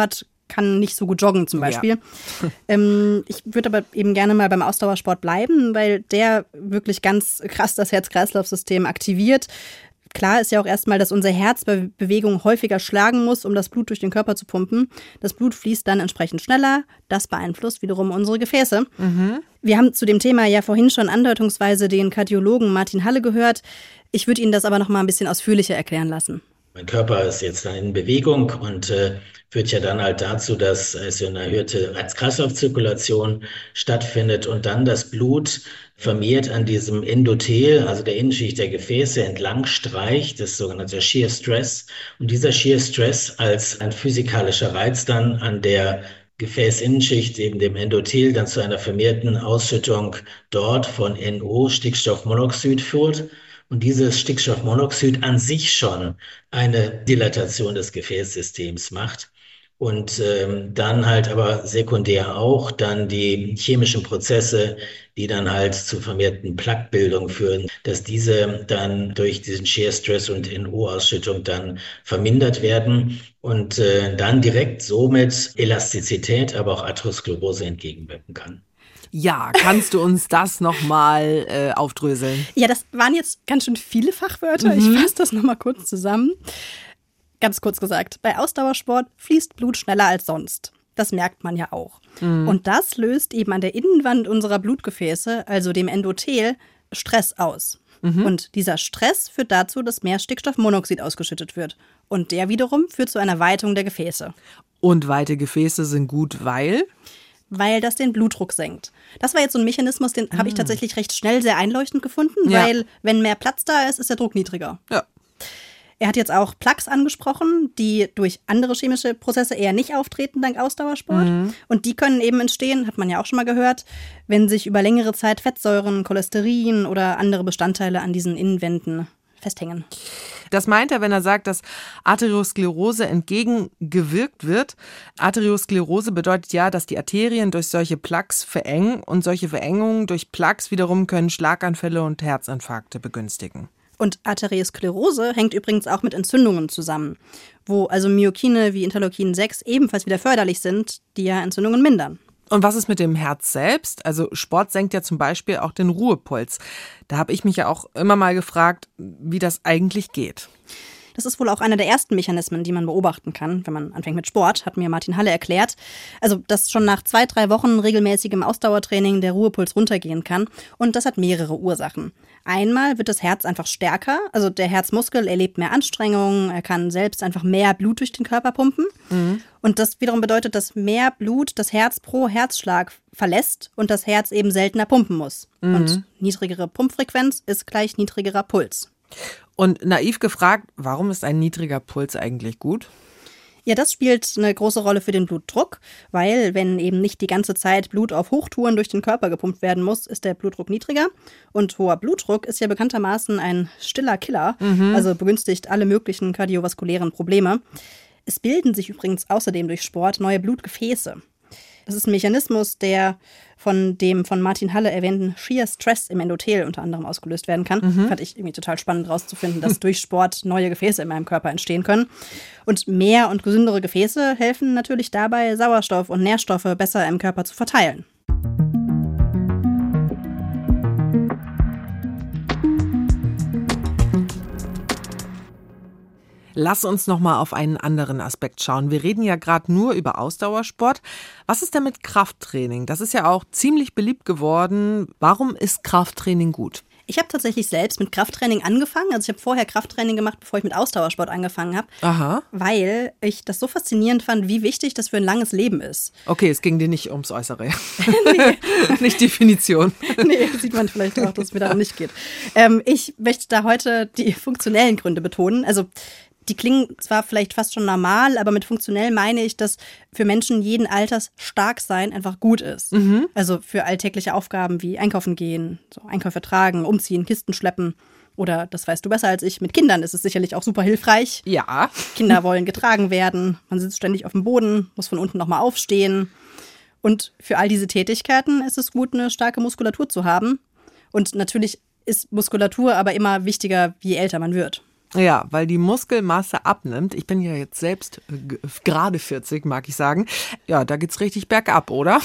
kann nicht so gut joggen zum Beispiel. Ja. ähm, ich würde aber eben gerne mal beim Ausdauersport bleiben, weil der wirklich ganz krass das Herz-Kreislauf-System aktiviert. Klar ist ja auch erstmal, dass unser Herz bei Bewegung häufiger schlagen muss, um das Blut durch den Körper zu pumpen. Das Blut fließt dann entsprechend schneller. Das beeinflusst wiederum unsere Gefäße. Mhm. Wir haben zu dem Thema ja vorhin schon andeutungsweise den Kardiologen Martin Halle gehört. Ich würde Ihnen das aber noch mal ein bisschen ausführlicher erklären lassen. Mein Körper ist jetzt dann in Bewegung und äh, führt ja dann halt dazu, dass es eine erhöhte Herz-Kreislauf-Zirkulation stattfindet und dann das Blut vermehrt an diesem Endothel, also der Innenschicht der Gefäße, entlang streicht, das sogenannte Shear Stress. Und dieser Shear Stress als ein physikalischer Reiz dann an der Gefäßinnenschicht, eben dem Endothel, dann zu einer vermehrten Ausschüttung dort von N O, Stickstoffmonoxid, führt. Und dieses Stickstoffmonoxid an sich schon eine Dilatation des Gefäßsystems macht. Und ähm, dann halt aber sekundär auch dann die chemischen Prozesse, die dann halt zu vermehrten Plaquebildung führen, dass diese dann durch diesen Shear Stress und N O-Ausschüttung dann vermindert werden und äh, dann direkt somit Elastizität, aber auch Atherosklerose entgegenwirken kann. Ja, kannst du uns das nochmal äh, aufdröseln? Ja, das waren jetzt ganz schön viele Fachwörter. Mhm. Ich fasse das nochmal kurz zusammen. Ganz kurz gesagt, bei Ausdauersport fließt Blut schneller als sonst. Das merkt man ja auch. Mhm. Und das löst eben an der Innenwand unserer Blutgefäße, also dem Endothel, Stress aus. Mhm. Und dieser Stress führt dazu, dass mehr Stickstoffmonoxid ausgeschüttet wird. Und der wiederum führt zu einer Weitung der Gefäße. Und weite Gefäße sind gut, weil? Weil das den Blutdruck senkt. Das war jetzt so ein Mechanismus, den mhm. habe ich tatsächlich recht schnell sehr einleuchtend gefunden, ja. weil wenn mehr Platz da ist, ist der Druck niedriger. Ja. Er hat jetzt auch Plaques angesprochen, die durch andere chemische Prozesse eher nicht auftreten dank Ausdauersport. Mhm. Und die können eben entstehen, hat man ja auch schon mal gehört, wenn sich über längere Zeit Fettsäuren, Cholesterin oder andere Bestandteile an diesen Innenwänden festhängen. Das meint er, wenn er sagt, dass Arteriosklerose entgegengewirkt wird. Arteriosklerose bedeutet ja, dass die Arterien durch solche Plaques verengen und solche Verengungen durch Plaques wiederum können Schlaganfälle und Herzinfarkte begünstigen. Und Arteriosklerose hängt übrigens auch mit Entzündungen zusammen, wo also Myokine wie Interleukin sechs ebenfalls wieder förderlich sind, die ja Entzündungen mindern. Und was ist mit dem Herz selbst? Also Sport senkt ja zum Beispiel auch den Ruhepuls. Da habe ich mich ja auch immer mal gefragt, wie das eigentlich geht. Das ist wohl auch einer der ersten Mechanismen, die man beobachten kann, wenn man anfängt mit Sport, hat mir Martin Halle erklärt. Also, dass schon nach zwei, drei Wochen regelmäßigem Ausdauertraining der Ruhepuls runtergehen kann. Und das hat mehrere Ursachen. Einmal wird das Herz einfach stärker, also der Herzmuskel erlebt mehr Anstrengung, er kann selbst einfach mehr Blut durch den Körper pumpen. Mhm. Und das wiederum bedeutet, dass mehr Blut das Herz pro Herzschlag verlässt und das Herz eben seltener pumpen muss. Mhm. Und niedrigere Pumpfrequenz ist gleich niedrigerer Puls. Und naiv gefragt, warum ist ein niedriger Puls eigentlich gut? Ja, das spielt eine große Rolle für den Blutdruck, weil wenn eben nicht die ganze Zeit Blut auf Hochtouren durch den Körper gepumpt werden muss, ist der Blutdruck niedriger. Und hoher Blutdruck ist ja bekanntermaßen ein stiller Killer, mhm. also begünstigt alle möglichen kardiovaskulären Probleme. Es bilden sich übrigens außerdem durch Sport neue Blutgefäße. Das ist ein Mechanismus, der von dem von Martin Halle erwähnten Shear Stress im Endothel unter anderem ausgelöst werden kann. Mhm. Fand ich irgendwie total spannend rauszufinden, dass durch Sport neue Gefäße in meinem Körper entstehen können. Und mehr und gesündere Gefäße helfen natürlich dabei, Sauerstoff und Nährstoffe besser im Körper zu verteilen. Lass uns noch mal auf einen anderen Aspekt schauen. Wir reden ja gerade nur über Ausdauersport. Was ist denn mit Krafttraining? Das ist ja auch ziemlich beliebt geworden. Warum ist Krafttraining gut? Ich habe tatsächlich selbst mit Krafttraining angefangen. Also ich habe vorher Krafttraining gemacht, bevor ich mit Ausdauersport angefangen habe. Aha. Weil ich das so faszinierend fand, wie wichtig das für ein langes Leben ist. Okay, es ging dir nicht ums Äußere. Nee. Nicht Definition. Nee, sieht man vielleicht auch, dass es mir darum nicht geht. Ähm, ich möchte da heute die funktionellen Gründe betonen. Also die klingen zwar vielleicht fast schon normal, aber mit funktionell meine ich, dass für Menschen jeden Alters stark sein einfach gut ist. Mhm. Also für alltägliche Aufgaben wie einkaufen gehen, so Einkäufe tragen, umziehen, Kisten schleppen. Oder, das weißt du besser als ich, mit Kindern ist es sicherlich auch super hilfreich. Ja. Kinder wollen getragen werden, man sitzt ständig auf dem Boden, muss von unten nochmal aufstehen. Und für all diese Tätigkeiten ist es gut, eine starke Muskulatur zu haben. Und natürlich ist Muskulatur aber immer wichtiger, je älter man wird. Ja, weil die Muskelmasse abnimmt. Ich bin ja jetzt selbst g- gerade vierzig, mag ich sagen. Ja, da geht's richtig bergab, oder?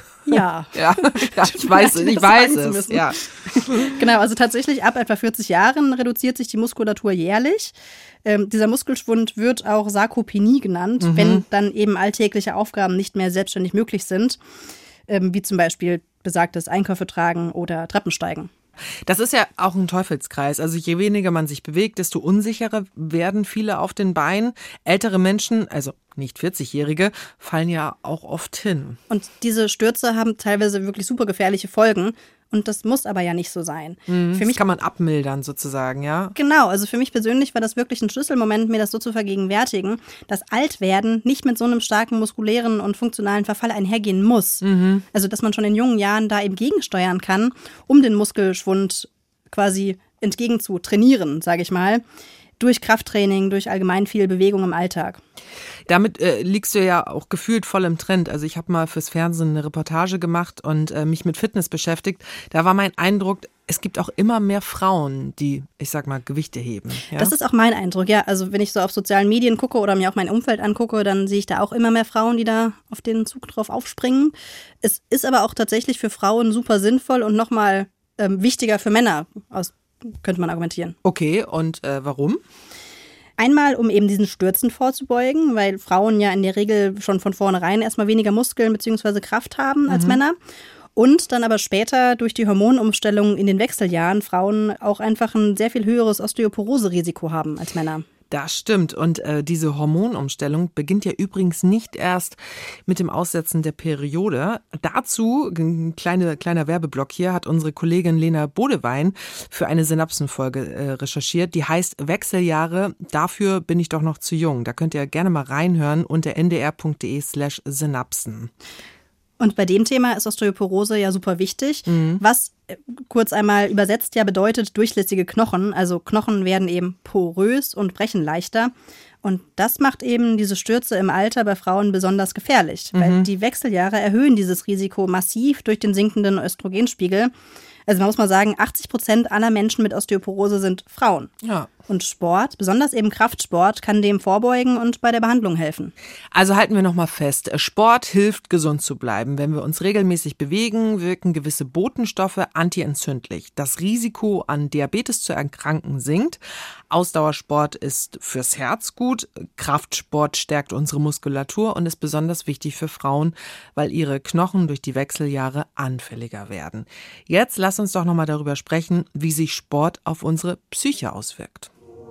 Ja. Ja, ja ich weiß, ich weiß es. Ja. Genau, also tatsächlich ab etwa vierzig Jahren reduziert sich die Muskulatur jährlich. Ähm, dieser Muskelschwund wird auch Sarkopenie genannt, mhm. wenn dann eben alltägliche Aufgaben nicht mehr selbstständig möglich sind, ähm, wie zum Beispiel besagtes Einkäufe tragen oder Treppensteigen. Das ist ja auch ein Teufelskreis. Also je weniger man sich bewegt, desto unsicherer werden viele auf den Beinen. Ältere Menschen, also nicht vierzigjährige, fallen ja auch oft hin. Und diese Stürze haben teilweise wirklich super gefährliche Folgen. Und das muss aber ja nicht so sein. Mhm, für mich das kann man abmildern sozusagen, ja? Genau, also für mich persönlich war das wirklich ein Schlüsselmoment, mir das so zu vergegenwärtigen, dass Altwerden nicht mit so einem starken muskulären und funktionalen Verfall einhergehen muss. Mhm. Also dass man schon in jungen Jahren da eben gegensteuern kann, um den Muskelschwund quasi entgegen zu trainieren, sage ich mal. Durch Krafttraining, durch allgemein viel Bewegung im Alltag. Damit äh, liegst du ja auch gefühlt voll im Trend. Also ich habe mal fürs Fernsehen eine Reportage gemacht und äh, mich mit Fitness beschäftigt. Da war mein Eindruck, es gibt auch immer mehr Frauen, die, ich sag mal, Gewichte heben. Ja? Das ist auch mein Eindruck, ja. Also wenn ich so auf sozialen Medien gucke oder mir auch mein Umfeld angucke, dann sehe ich da auch immer mehr Frauen, die da auf den Zug drauf aufspringen. Es ist aber auch tatsächlich für Frauen super sinnvoll und nochmal ähm, wichtiger für Männer, aus, könnte man argumentieren. Okay, und äh, warum? Einmal, um eben diesen Stürzen vorzubeugen, weil Frauen ja in der Regel schon von vornherein erstmal weniger Muskeln bzw. Kraft haben als mhm. Männer. Und dann aber später durch die Hormonumstellung in den Wechseljahren Frauen auch einfach ein sehr viel höheres Osteoporose-Risiko haben als Männer. Das stimmt. Und äh, diese Hormonumstellung beginnt ja übrigens nicht erst mit dem Aussetzen der Periode. Dazu, ein kleine, kleiner Werbeblock hier, hat unsere Kollegin Lena Bodewein für eine Synapsenfolge äh, recherchiert. Die heißt Wechseljahre, dafür bin ich doch noch zu jung. Da könnt ihr gerne mal reinhören unter ndr.de slash Synapsen. Und bei dem Thema ist Osteoporose ja super wichtig, mhm. was kurz einmal übersetzt ja bedeutet durchlässige Knochen. Also Knochen werden eben porös und brechen leichter. Und das macht eben diese Stürze im Alter bei Frauen besonders gefährlich, mhm. weil die Wechseljahre erhöhen dieses Risiko massiv durch den sinkenden Östrogenspiegel. Also man muss mal sagen, achtzig Prozent aller Menschen mit Osteoporose sind Frauen. Ja. Und Sport, besonders eben Kraftsport, kann dem vorbeugen und bei der Behandlung helfen. Also halten wir nochmal fest, Sport hilft, gesund zu bleiben. Wenn wir uns regelmäßig bewegen, wirken gewisse Botenstoffe antientzündlich. Das Risiko, an Diabetes zu erkranken, sinkt. Ausdauersport ist fürs Herz gut. Kraftsport stärkt unsere Muskulatur und ist besonders wichtig für Frauen, weil ihre Knochen durch die Wechseljahre anfälliger werden. Jetzt lass uns doch nochmal darüber sprechen, wie sich Sport auf unsere Psyche auswirkt.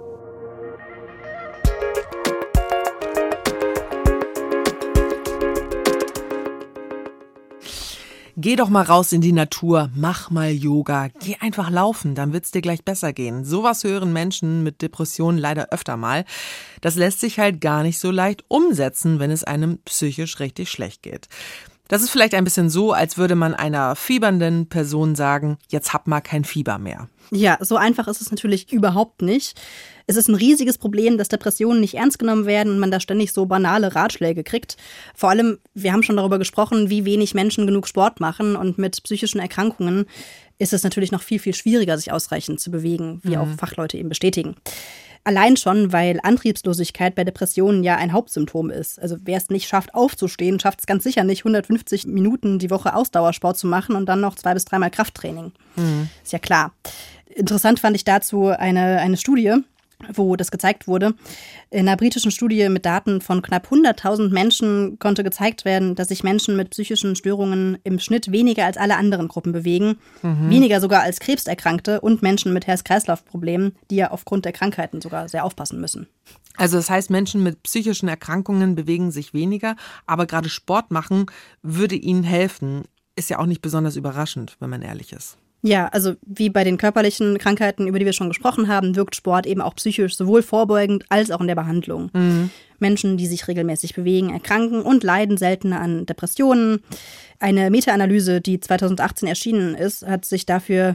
Geh doch mal raus in die Natur, mach mal Yoga, geh einfach laufen, dann wird's dir gleich besser gehen. Sowas hören Menschen mit Depressionen leider öfter mal. Das lässt sich halt gar nicht so leicht umsetzen, wenn es einem psychisch richtig schlecht geht. Das ist vielleicht ein bisschen so, als würde man einer fiebernden Person sagen, jetzt hab mal kein Fieber mehr. Ja, so einfach ist es natürlich überhaupt nicht. Es ist ein riesiges Problem, dass Depressionen nicht ernst genommen werden und man da ständig so banale Ratschläge kriegt. Vor allem, wir haben schon darüber gesprochen, wie wenig Menschen genug Sport machen und mit psychischen Erkrankungen ist es natürlich noch viel, viel schwieriger, sich ausreichend zu bewegen, wie mhm. auch Fachleute eben bestätigen. Allein schon, weil Antriebslosigkeit bei Depressionen ja ein Hauptsymptom ist. Also wer es nicht schafft, aufzustehen, schafft es ganz sicher nicht, hundertfünfzig Minuten die Woche Ausdauersport zu machen und dann noch zwei bis dreimal Krafttraining. Mhm. Ist ja klar. Interessant fand ich dazu eine, eine Studie, wo das gezeigt wurde. In einer britischen Studie mit Daten von knapp hunderttausend Menschen konnte gezeigt werden, dass sich Menschen mit psychischen Störungen im Schnitt weniger als alle anderen Gruppen bewegen. Mhm. Weniger sogar als Krebserkrankte und Menschen mit Herz-Kreislauf-Problemen, die ja aufgrund der Krankheiten sogar sehr aufpassen müssen. Also das heißt, Menschen mit psychischen Erkrankungen bewegen sich weniger, aber gerade Sport machen würde ihnen helfen. Ist ja auch nicht besonders überraschend, wenn man ehrlich ist. Ja, also wie bei den körperlichen Krankheiten, über die wir schon gesprochen haben, wirkt Sport eben auch psychisch sowohl vorbeugend als auch in der Behandlung. Mhm. Menschen, die sich regelmäßig bewegen, erkranken und leiden seltener an Depressionen. Eine Meta-Analyse, die zweitausendachtzehn erschienen ist, hat sich dafür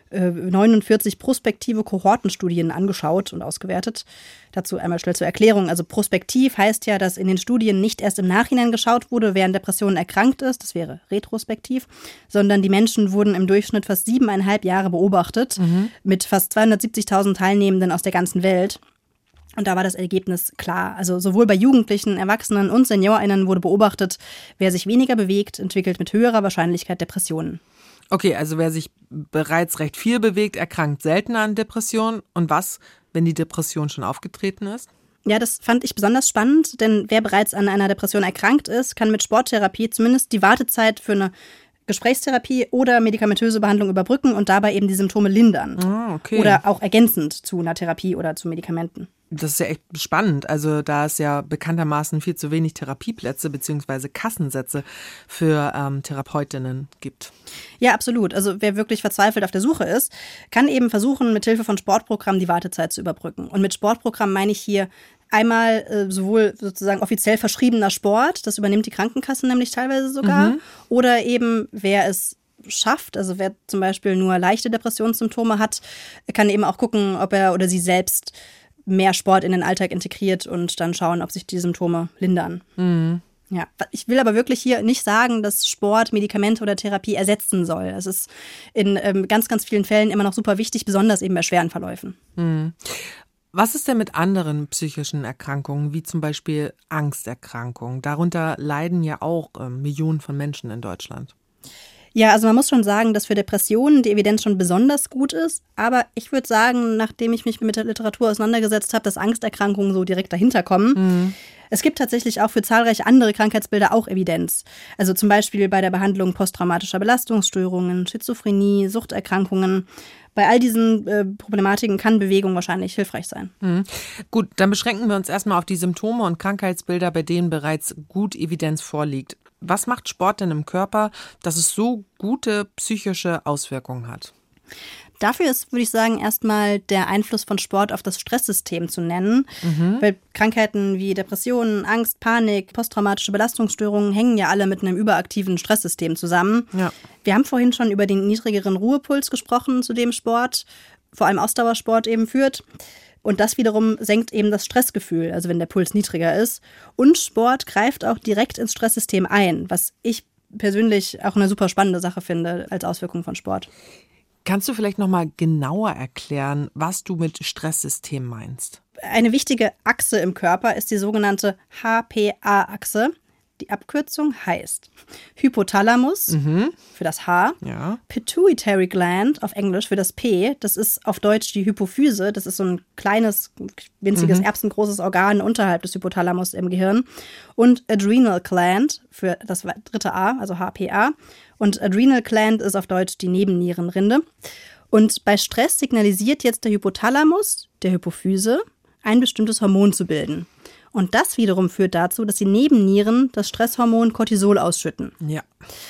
neunundvierzig prospektive Kohortenstudien angeschaut und ausgewertet. Dazu einmal schnell zur Erklärung. Also prospektiv heißt ja, dass in den Studien nicht erst im Nachhinein geschaut wurde, wer an Depressionen erkrankt ist, das wäre retrospektiv, sondern die Menschen wurden im Durchschnitt fast siebeneinhalb Jahre beobachtet, mhm. mit fast zweihundertsiebzigtausend Teilnehmenden aus der ganzen Welt. Und da war das Ergebnis klar. Also sowohl bei Jugendlichen, Erwachsenen und SeniorInnen wurde beobachtet, wer sich weniger bewegt, entwickelt mit höherer Wahrscheinlichkeit Depressionen. Okay, also wer sich bereits recht viel bewegt, erkrankt seltener an Depressionen. Und was, wenn die Depression schon aufgetreten ist? Ja, das fand ich besonders spannend, denn wer bereits an einer Depression erkrankt ist, kann mit Sporttherapie zumindest die Wartezeit für eine Gesprächstherapie oder medikamentöse Behandlung überbrücken und dabei eben die Symptome lindern. Ah, okay. Oder auch ergänzend zu einer Therapie oder zu Medikamenten. Das ist ja echt spannend. Also da es ja bekanntermaßen viel zu wenig Therapieplätze bzw. Kassensätze für ähm, Therapeutinnen gibt. Ja, absolut. Also wer wirklich verzweifelt auf der Suche ist, kann eben versuchen, mit Hilfe von Sportprogrammen die Wartezeit zu überbrücken. Und mit Sportprogrammen meine ich hier einmal äh, sowohl sozusagen offiziell verschriebener Sport, das übernimmt die Krankenkasse nämlich teilweise sogar, mhm. oder eben wer es schafft, also wer zum Beispiel nur leichte Depressionssymptome hat, kann eben auch gucken, ob er oder sie selbst mehr Sport in den Alltag integriert und dann schauen, ob sich die Symptome lindern. Mhm. Ja, ich will aber wirklich hier nicht sagen, dass Sport, Medikamente oder Therapie ersetzen soll. Es ist in ähm, ganz, ganz vielen Fällen immer noch super wichtig, besonders eben bei schweren Verläufen. Mhm. Was ist denn mit anderen psychischen Erkrankungen, wie zum Beispiel Angsterkrankungen? Darunter leiden ja auch äh, Millionen von Menschen in Deutschland. Ja, also man muss schon sagen, dass für Depressionen die Evidenz schon besonders gut ist. Aber ich würde sagen, nachdem ich mich mit der Literatur auseinandergesetzt habe, dass Angsterkrankungen so direkt dahinter kommen. Mhm. Es gibt tatsächlich auch für zahlreiche andere Krankheitsbilder auch Evidenz. Also zum Beispiel bei der Behandlung posttraumatischer Belastungsstörungen, Schizophrenie, Suchterkrankungen. Bei all diesen äh, Problematiken kann Bewegung wahrscheinlich hilfreich sein. Mhm. Gut, dann beschränken wir uns erstmal auf die Symptome und Krankheitsbilder, bei denen bereits gut Evidenz vorliegt. Was macht Sport denn im Körper, dass es so gute psychische Auswirkungen hat? Dafür ist, würde ich sagen, erstmal der Einfluss von Sport auf das Stresssystem zu nennen. Mhm. Weil Krankheiten wie Depressionen, Angst, Panik, posttraumatische Belastungsstörungen hängen ja alle mit einem überaktiven Stresssystem zusammen. Ja. Wir haben vorhin schon über den niedrigeren Ruhepuls gesprochen, zu dem Sport, vor allem Ausdauersport eben führt. Und das wiederum senkt eben das Stressgefühl, also wenn der Puls niedriger ist. Und Sport greift auch direkt ins Stresssystem ein, was ich persönlich auch eine super spannende Sache finde als Auswirkung von Sport. Kannst du vielleicht noch mal genauer erklären, was du mit Stresssystem meinst? Eine wichtige Achse im Körper ist die sogenannte H P A-Achse. Die Abkürzung heißt Hypothalamus mhm. für das H, ja. Pituitary Gland auf Englisch für das P, das ist auf Deutsch die Hypophyse, das ist so ein kleines, winziges, mhm. erbsengroßes Organ unterhalb des Hypothalamus im Gehirn, und Adrenal Gland für das dritte A, also H P A, und Adrenal Gland ist auf Deutsch die Nebennierenrinde. Und bei Stress signalisiert jetzt der Hypothalamus, der Hypophyse, ein bestimmtes Hormon zu bilden. Und das wiederum führt dazu, dass die Nebennieren das Stresshormon Cortisol ausschütten. Ja.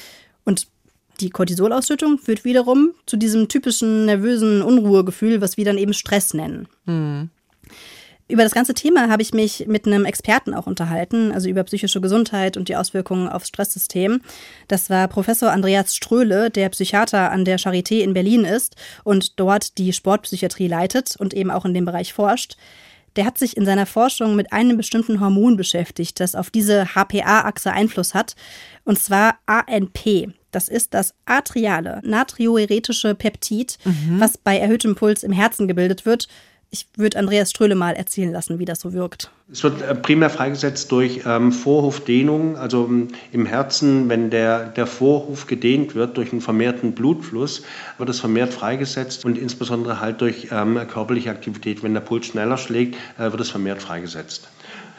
Und die Cortisolausschüttung führt wiederum zu diesem typischen nervösen Unruhegefühl, was wir dann eben Stress nennen. Mhm. Über das ganze Thema habe ich mich mit einem Experten auch unterhalten, also über psychische Gesundheit und die Auswirkungen aufs Stresssystem. Das war Professor Andreas Ströhle, der Psychiater an der Charité in Berlin ist und dort die Sportpsychiatrie leitet und eben auch in dem Bereich forscht. Der hat sich in seiner Forschung mit einem bestimmten Hormon beschäftigt, das auf diese H P A-Achse Einfluss hat, und zwar A N P. Das ist das atriale natriuretische Peptid, mhm. was bei erhöhtem Puls im Herzen gebildet wird. Ich würde Andreas Ströhle mal erzählen lassen, wie das so wirkt. Es wird primär freigesetzt durch ähm, Vorhofdehnung, also ähm, im Herzen, wenn der, der Vorhof gedehnt wird durch einen vermehrten Blutfluss, wird es vermehrt freigesetzt, und insbesondere halt durch ähm, körperliche Aktivität, wenn der Puls schneller schlägt, äh, wird es vermehrt freigesetzt.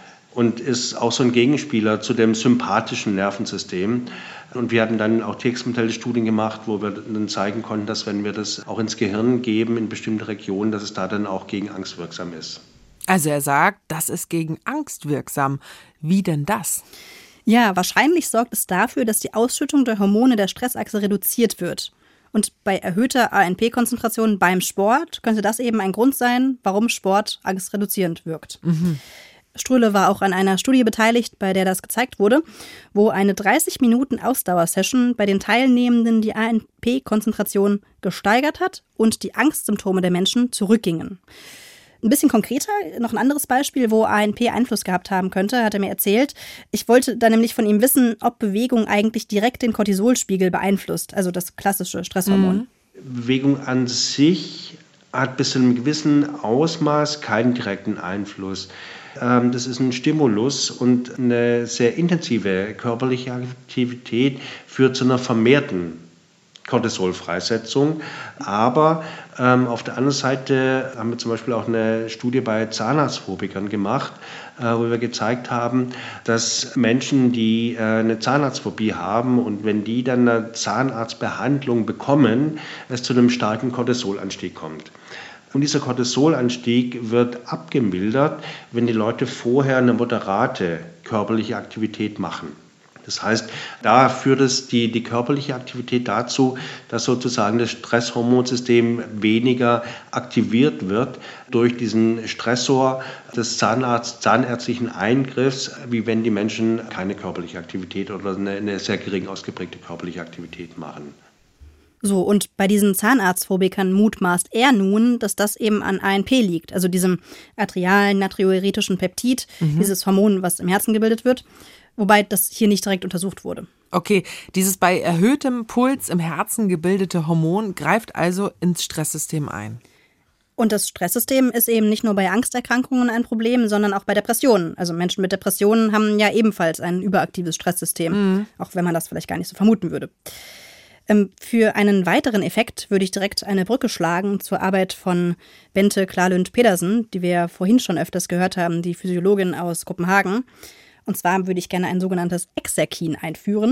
Und ist auch so ein Gegenspieler zu dem sympathischen Nervensystem. Und wir hatten dann auch T X-Modelle Studien gemacht, wo wir dann zeigen konnten, dass wenn wir das auch ins Gehirn geben, in bestimmte Regionen, dass es da dann auch gegen Angst wirksam ist. Also er sagt, das ist gegen Angst wirksam. Wie denn das? Ja, wahrscheinlich sorgt es dafür, dass die Ausschüttung der Hormone der Stressachse reduziert wird. Und bei erhöhter A N P-Konzentration beim Sport könnte das eben ein Grund sein, warum Sport angstreduzierend wirkt. Mhm. Ströhle war auch an einer Studie beteiligt, bei der das gezeigt wurde, wo eine dreißig Minuten Ausdauersession bei den Teilnehmenden die A N P-Konzentration gesteigert hat und die Angstsymptome der Menschen zurückgingen. Ein bisschen konkreter, noch ein anderes Beispiel, wo A N P Einfluss gehabt haben könnte, hat er mir erzählt. Ich wollte da nämlich von ihm wissen, ob Bewegung eigentlich direkt den Cortisolspiegel beeinflusst, also das klassische Stresshormon. Bewegung an sich hat bis zu einem gewissen Ausmaß keinen direkten Einfluss. Das ist ein Stimulus und eine sehr intensive körperliche Aktivität führt zu einer vermehrten Cortisolfreisetzung. Aber ähm, auf der anderen Seite haben wir zum Beispiel auch eine Studie bei Zahnarztphobikern gemacht, äh, wo wir gezeigt haben, dass Menschen, die äh, eine Zahnarztphobie haben und wenn die dann eine Zahnarztbehandlung bekommen, es zu einem starken Cortisolanstieg kommt. Und dieser Cortisolanstieg wird abgemildert, wenn die Leute vorher eine moderate körperliche Aktivität machen. Das heißt, da führt es die, die körperliche Aktivität dazu, dass sozusagen das Stresshormonsystem weniger aktiviert wird durch diesen Stressor des Zahnarzt, zahnärztlichen Eingriffs, wie wenn die Menschen keine körperliche Aktivität oder eine, eine sehr gering ausgeprägte körperliche Aktivität machen. So, und bei diesen Zahnarztphobikern mutmaßt er nun, dass das eben an A N P liegt, also diesem atrialen natriuretischen Peptid, mhm. dieses Hormon, was im Herzen gebildet wird. Wobei das hier nicht direkt untersucht wurde. Okay, dieses bei erhöhtem Puls im Herzen gebildete Hormon greift also ins Stresssystem ein. Und das Stresssystem ist eben nicht nur bei Angsterkrankungen ein Problem, sondern auch bei Depressionen. Also Menschen mit Depressionen haben ja ebenfalls ein überaktives Stresssystem, mhm. auch wenn man das vielleicht gar nicht so vermuten würde. Ähm, für einen weiteren Effekt würde ich direkt eine Brücke schlagen zur Arbeit von Bente Klarlund-Pedersen, die wir ja vorhin schon öfters gehört haben, die Physiologin aus Kopenhagen. Und zwar würde ich gerne ein sogenanntes Exerkin einführen.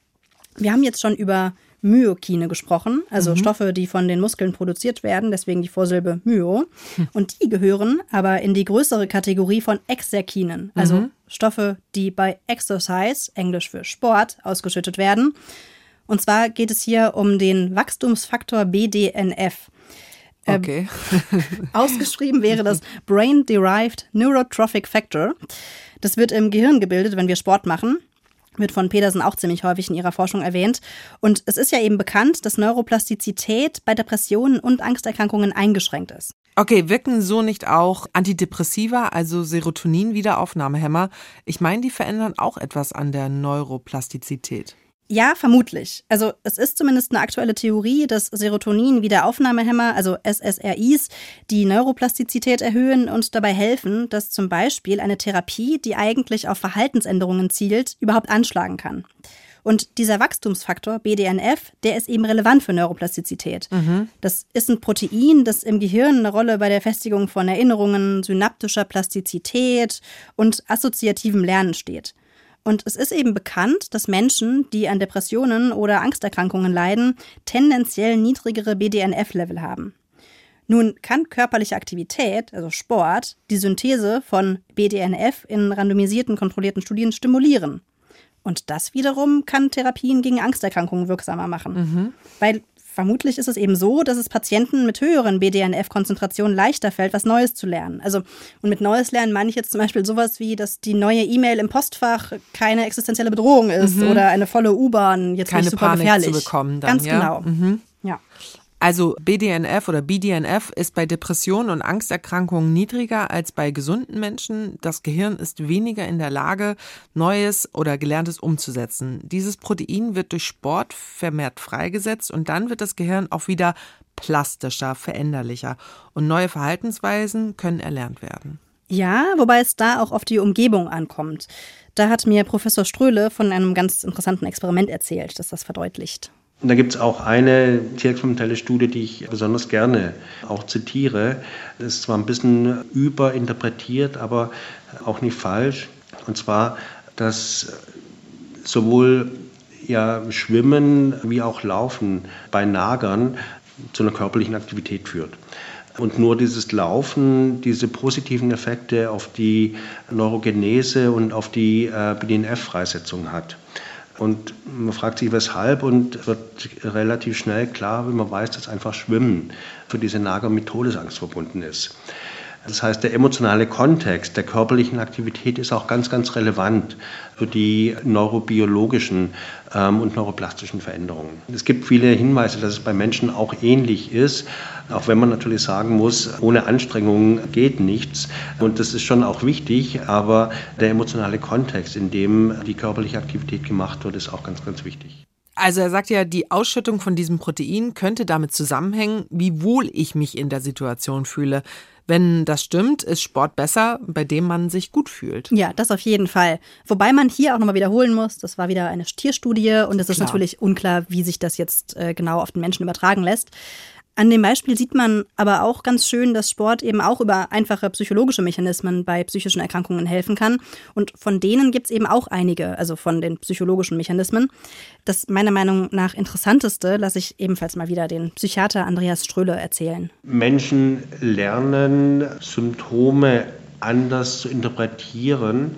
Wir haben jetzt schon über Myokine gesprochen, also mhm. Stoffe, die von den Muskeln produziert werden, deswegen die Vorsilbe Myo. Hm. Und die gehören aber in die größere Kategorie von Exerkinen, also mhm. Stoffe, die bei Exercise, Englisch für Sport, ausgeschüttet werden. Und zwar geht es hier um den Wachstumsfaktor B D N F. Okay. Ähm, ausgeschrieben wäre das Brain-Derived Neurotrophic Factor. Das wird im Gehirn gebildet, wenn wir Sport machen. Wird von Pedersen auch ziemlich häufig in ihrer Forschung erwähnt. Und es ist ja eben bekannt, dass Neuroplastizität bei Depressionen und Angsterkrankungen eingeschränkt ist. Okay, wirken so nicht auch Antidepressiva, also Serotonin-Wiederaufnahmehämmer? Ich meine, die verändern auch etwas an der Neuroplastizität. Ja, vermutlich. Also es ist zumindest eine aktuelle Theorie, dass Serotonin-Wiederaufnahmehämmer, also S S R Is, die Neuroplastizität erhöhen und dabei helfen, dass zum Beispiel eine Therapie, die eigentlich auf Verhaltensänderungen zielt, überhaupt anschlagen kann. Und dieser Wachstumsfaktor B D N F, der ist eben relevant für Neuroplastizität. Mhm. Das ist ein Protein, das im Gehirn eine Rolle bei der Festigung von Erinnerungen, synaptischer Plastizität und assoziativem Lernen steht. Und es ist eben bekannt, dass Menschen, die an Depressionen oder Angsterkrankungen leiden, tendenziell niedrigere B D N F-Level haben. Nun kann körperliche Aktivität, also Sport, die Synthese von B D N F in randomisierten, kontrollierten Studien stimulieren. Und das wiederum kann Therapien gegen Angsterkrankungen wirksamer machen. Mhm. Weil vermutlich ist es eben so, dass es Patienten mit höheren B D N F-Konzentrationen leichter fällt, was Neues zu lernen. Also, und mit Neues lernen meine ich jetzt zum Beispiel sowas wie, dass die neue E-Mail im Postfach keine existenzielle Bedrohung ist mhm. oder eine volle U-Bahn jetzt keine nicht super Panik gefährlich. Zu bekommen dann, Ganz ja? genau. Mhm. Ja. Also B D N F oder B D N F ist bei Depressionen und Angsterkrankungen niedriger als bei gesunden Menschen. Das Gehirn ist weniger in der Lage, Neues oder Gelerntes umzusetzen. Dieses Protein wird durch Sport vermehrt freigesetzt und dann wird das Gehirn auch wieder plastischer, veränderlicher. Und neue Verhaltensweisen können erlernt werden. Ja, wobei es da auch auf die Umgebung ankommt. Da hat mir Professor Ströhle von einem ganz interessanten Experiment erzählt, das das verdeutlicht. Und da gibt es auch eine tierexperimentelle Studie, die ich besonders gerne auch zitiere. Das ist zwar ein bisschen überinterpretiert, aber auch nicht falsch. Und zwar, dass sowohl ja, Schwimmen wie auch Laufen bei Nagern zu einer körperlichen Aktivität führt. Und nur dieses Laufen diese positiven Effekte auf die Neurogenese und auf die äh, B D N F-Freisetzung hat. Und man fragt sich, weshalb, und wird relativ schnell klar, wenn man weiß, dass einfach Schwimmen für diese Nager mit Todesangst verbunden ist. Das heißt, der emotionale Kontext der körperlichen Aktivität ist auch ganz, ganz relevant für die neurobiologischen ähm, und neuroplastischen Veränderungen. Es gibt viele Hinweise, dass es bei Menschen auch ähnlich ist, auch wenn man natürlich sagen muss, ohne Anstrengung geht nichts. Und das ist schon auch wichtig, aber der emotionale Kontext, in dem die körperliche Aktivität gemacht wird, ist auch ganz, ganz wichtig. Also er sagt ja, die Ausschüttung von diesem Protein könnte damit zusammenhängen, wie wohl ich mich in der Situation fühle. Wenn das stimmt, ist Sport besser, bei dem man sich gut fühlt. Ja, das auf jeden Fall. Wobei man hier auch nochmal wiederholen muss, das war wieder eine Tierstudie und es ist Klar. natürlich unklar, wie sich das jetzt äh, genau auf den Menschen übertragen lässt. An dem Beispiel sieht man aber auch ganz schön, dass Sport eben auch über einfache psychologische Mechanismen bei psychischen Erkrankungen helfen kann. Und von denen gibt es eben auch einige, also von den psychologischen Mechanismen. Das meiner Meinung nach interessanteste lasse ich ebenfalls mal wieder den Psychiater Andreas Ströhle erzählen. Menschen lernen, Symptome anders zu interpretieren.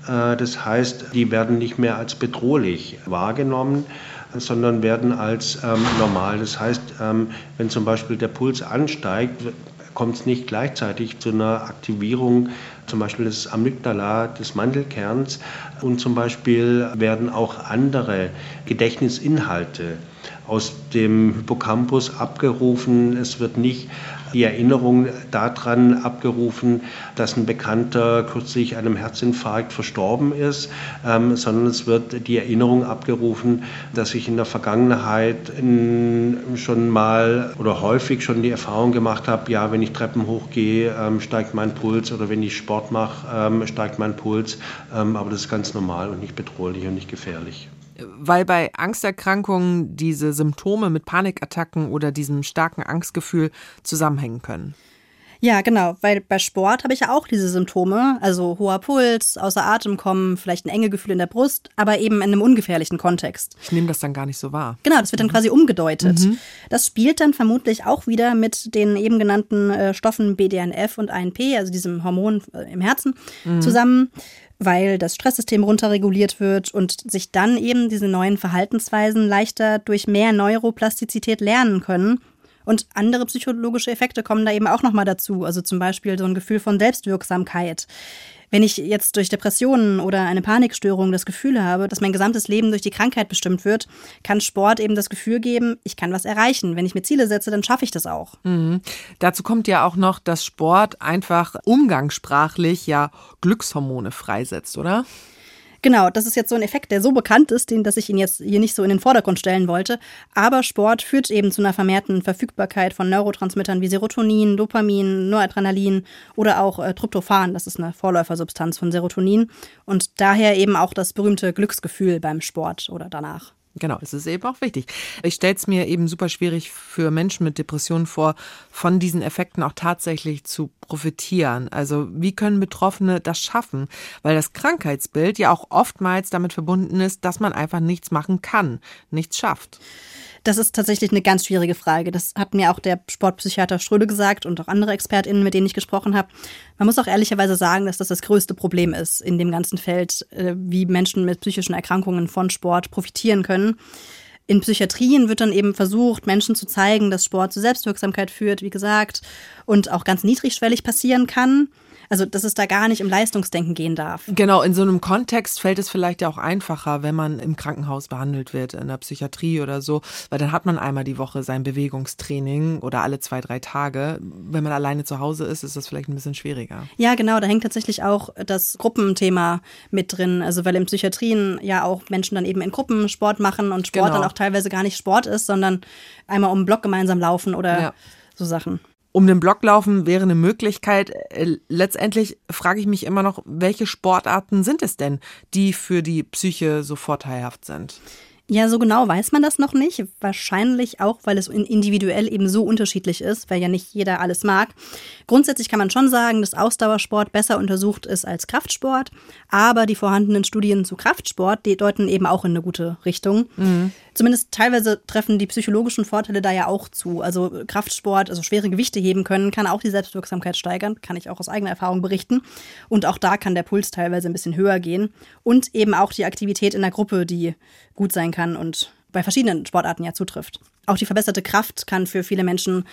Das heißt, die werden nicht mehr als bedrohlich wahrgenommen, sondern werden als ähm, normal. Das heißt, ähm, wenn zum Beispiel der Puls ansteigt, kommt es nicht gleichzeitig zu einer Aktivierung zum Beispiel des Amygdala, des Mandelkerns, und zum Beispiel werden auch andere Gedächtnisinhalte aus dem Hippocampus abgerufen. Es wird nicht die Erinnerung daran abgerufen, dass ein Bekannter kürzlich einem Herzinfarkt verstorben ist, ähm, sondern es wird die Erinnerung abgerufen, dass ich in der Vergangenheit in, schon mal oder häufig schon die Erfahrung gemacht habe, ja, wenn ich Treppen hochgehe, ähm, steigt mein Puls, oder wenn ich Sport mache, ähm, steigt mein Puls. Ähm, aber das ist ganz normal und nicht bedrohlich und nicht gefährlich. Weil bei Angsterkrankungen diese Symptome mit Panikattacken oder diesem starken Angstgefühl zusammenhängen können. Ja, genau, weil bei Sport habe ich ja auch diese Symptome, also hoher Puls, außer Atem kommen, vielleicht ein enge Gefühl in der Brust, aber eben in einem ungefährlichen Kontext. Ich nehme das dann gar nicht so wahr. Genau, das wird dann quasi umgedeutet. Mhm. Das spielt dann vermutlich auch wieder mit den eben genannten äh, Stoffen B D N F und A N P, also diesem Hormon äh, im Herzen, mhm. zusammen, weil das Stresssystem runterreguliert wird und sich dann eben diese neuen Verhaltensweisen leichter durch mehr Neuroplastizität lernen können. Und andere psychologische Effekte kommen da eben auch nochmal dazu, also zum Beispiel so ein Gefühl von Selbstwirksamkeit. Wenn ich jetzt durch Depressionen oder eine Panikstörung das Gefühl habe, dass mein gesamtes Leben durch die Krankheit bestimmt wird, kann Sport eben das Gefühl geben, ich kann was erreichen. Wenn ich mir Ziele setze, dann schaffe ich das auch. Mhm. Dazu kommt ja auch noch, dass Sport einfach umgangssprachlich ja Glückshormone freisetzt, oder? Genau, das ist jetzt so ein Effekt, der so bekannt ist, den, dass ich ihn jetzt hier nicht so in den Vordergrund stellen wollte. Aber Sport führt eben zu einer vermehrten Verfügbarkeit von Neurotransmittern wie Serotonin, Dopamin, Noradrenalin oder auch äh, Tryptophan. Das ist eine Vorläufersubstanz von Serotonin. Und daher eben auch das berühmte Glücksgefühl beim Sport oder danach. Genau, es ist eben auch wichtig. Ich stelle es mir eben super schwierig für Menschen mit Depressionen vor, von diesen Effekten auch tatsächlich zu profitieren. Also wie können Betroffene das schaffen? Weil das Krankheitsbild ja auch oftmals damit verbunden ist, dass man einfach nichts machen kann, nichts schafft. Das ist tatsächlich eine ganz schwierige Frage. Das hat mir auch der Sportpsychiater Ströhle gesagt und auch andere ExpertInnen, mit denen ich gesprochen habe. Man muss auch ehrlicherweise sagen, dass das das größte Problem ist in dem ganzen Feld, wie Menschen mit psychischen Erkrankungen von Sport profitieren können. In Psychiatrien wird dann eben versucht, Menschen zu zeigen, dass Sport zu Selbstwirksamkeit führt, wie gesagt, und auch ganz niedrigschwellig passieren kann. Also, dass es da gar nicht um Leistungsdenken gehen darf. Genau, in so einem Kontext fällt es vielleicht ja auch einfacher, wenn man im Krankenhaus behandelt wird, in der Psychiatrie oder so, weil dann hat man einmal die Woche sein Bewegungstraining oder alle zwei, drei Tage. Wenn man alleine zu Hause ist, ist das vielleicht ein bisschen schwieriger. Ja, genau, da hängt tatsächlich auch das Gruppenthema mit drin. Also, weil in Psychiatrien ja auch Menschen dann eben in Gruppen Sport machen und Sport genau. dann auch teilweise gar nicht Sport ist, sondern einmal um den Block gemeinsam laufen oder ja. so Sachen. Um den Block laufen wäre eine Möglichkeit. Letztendlich frage ich mich immer noch, welche Sportarten sind es denn, die für die Psyche so vorteilhaft sind? Ja, so genau weiß man das noch nicht. Wahrscheinlich auch, weil es individuell eben so unterschiedlich ist, weil ja nicht jeder alles mag. Grundsätzlich kann man schon sagen, dass Ausdauersport besser untersucht ist als Kraftsport. Aber die vorhandenen Studien zu Kraftsport, die deuten eben auch in eine gute Richtung. Mhm. Zumindest teilweise treffen die psychologischen Vorteile da ja auch zu. Also Kraftsport, also schwere Gewichte heben können, kann auch die Selbstwirksamkeit steigern. Kann ich auch aus eigener Erfahrung berichten. Und auch da kann der Puls teilweise ein bisschen höher gehen. Und eben auch die Aktivität in der Gruppe, die gut sein kann und bei verschiedenen Sportarten ja zutrifft. Auch die verbesserte Kraft kann für viele Menschen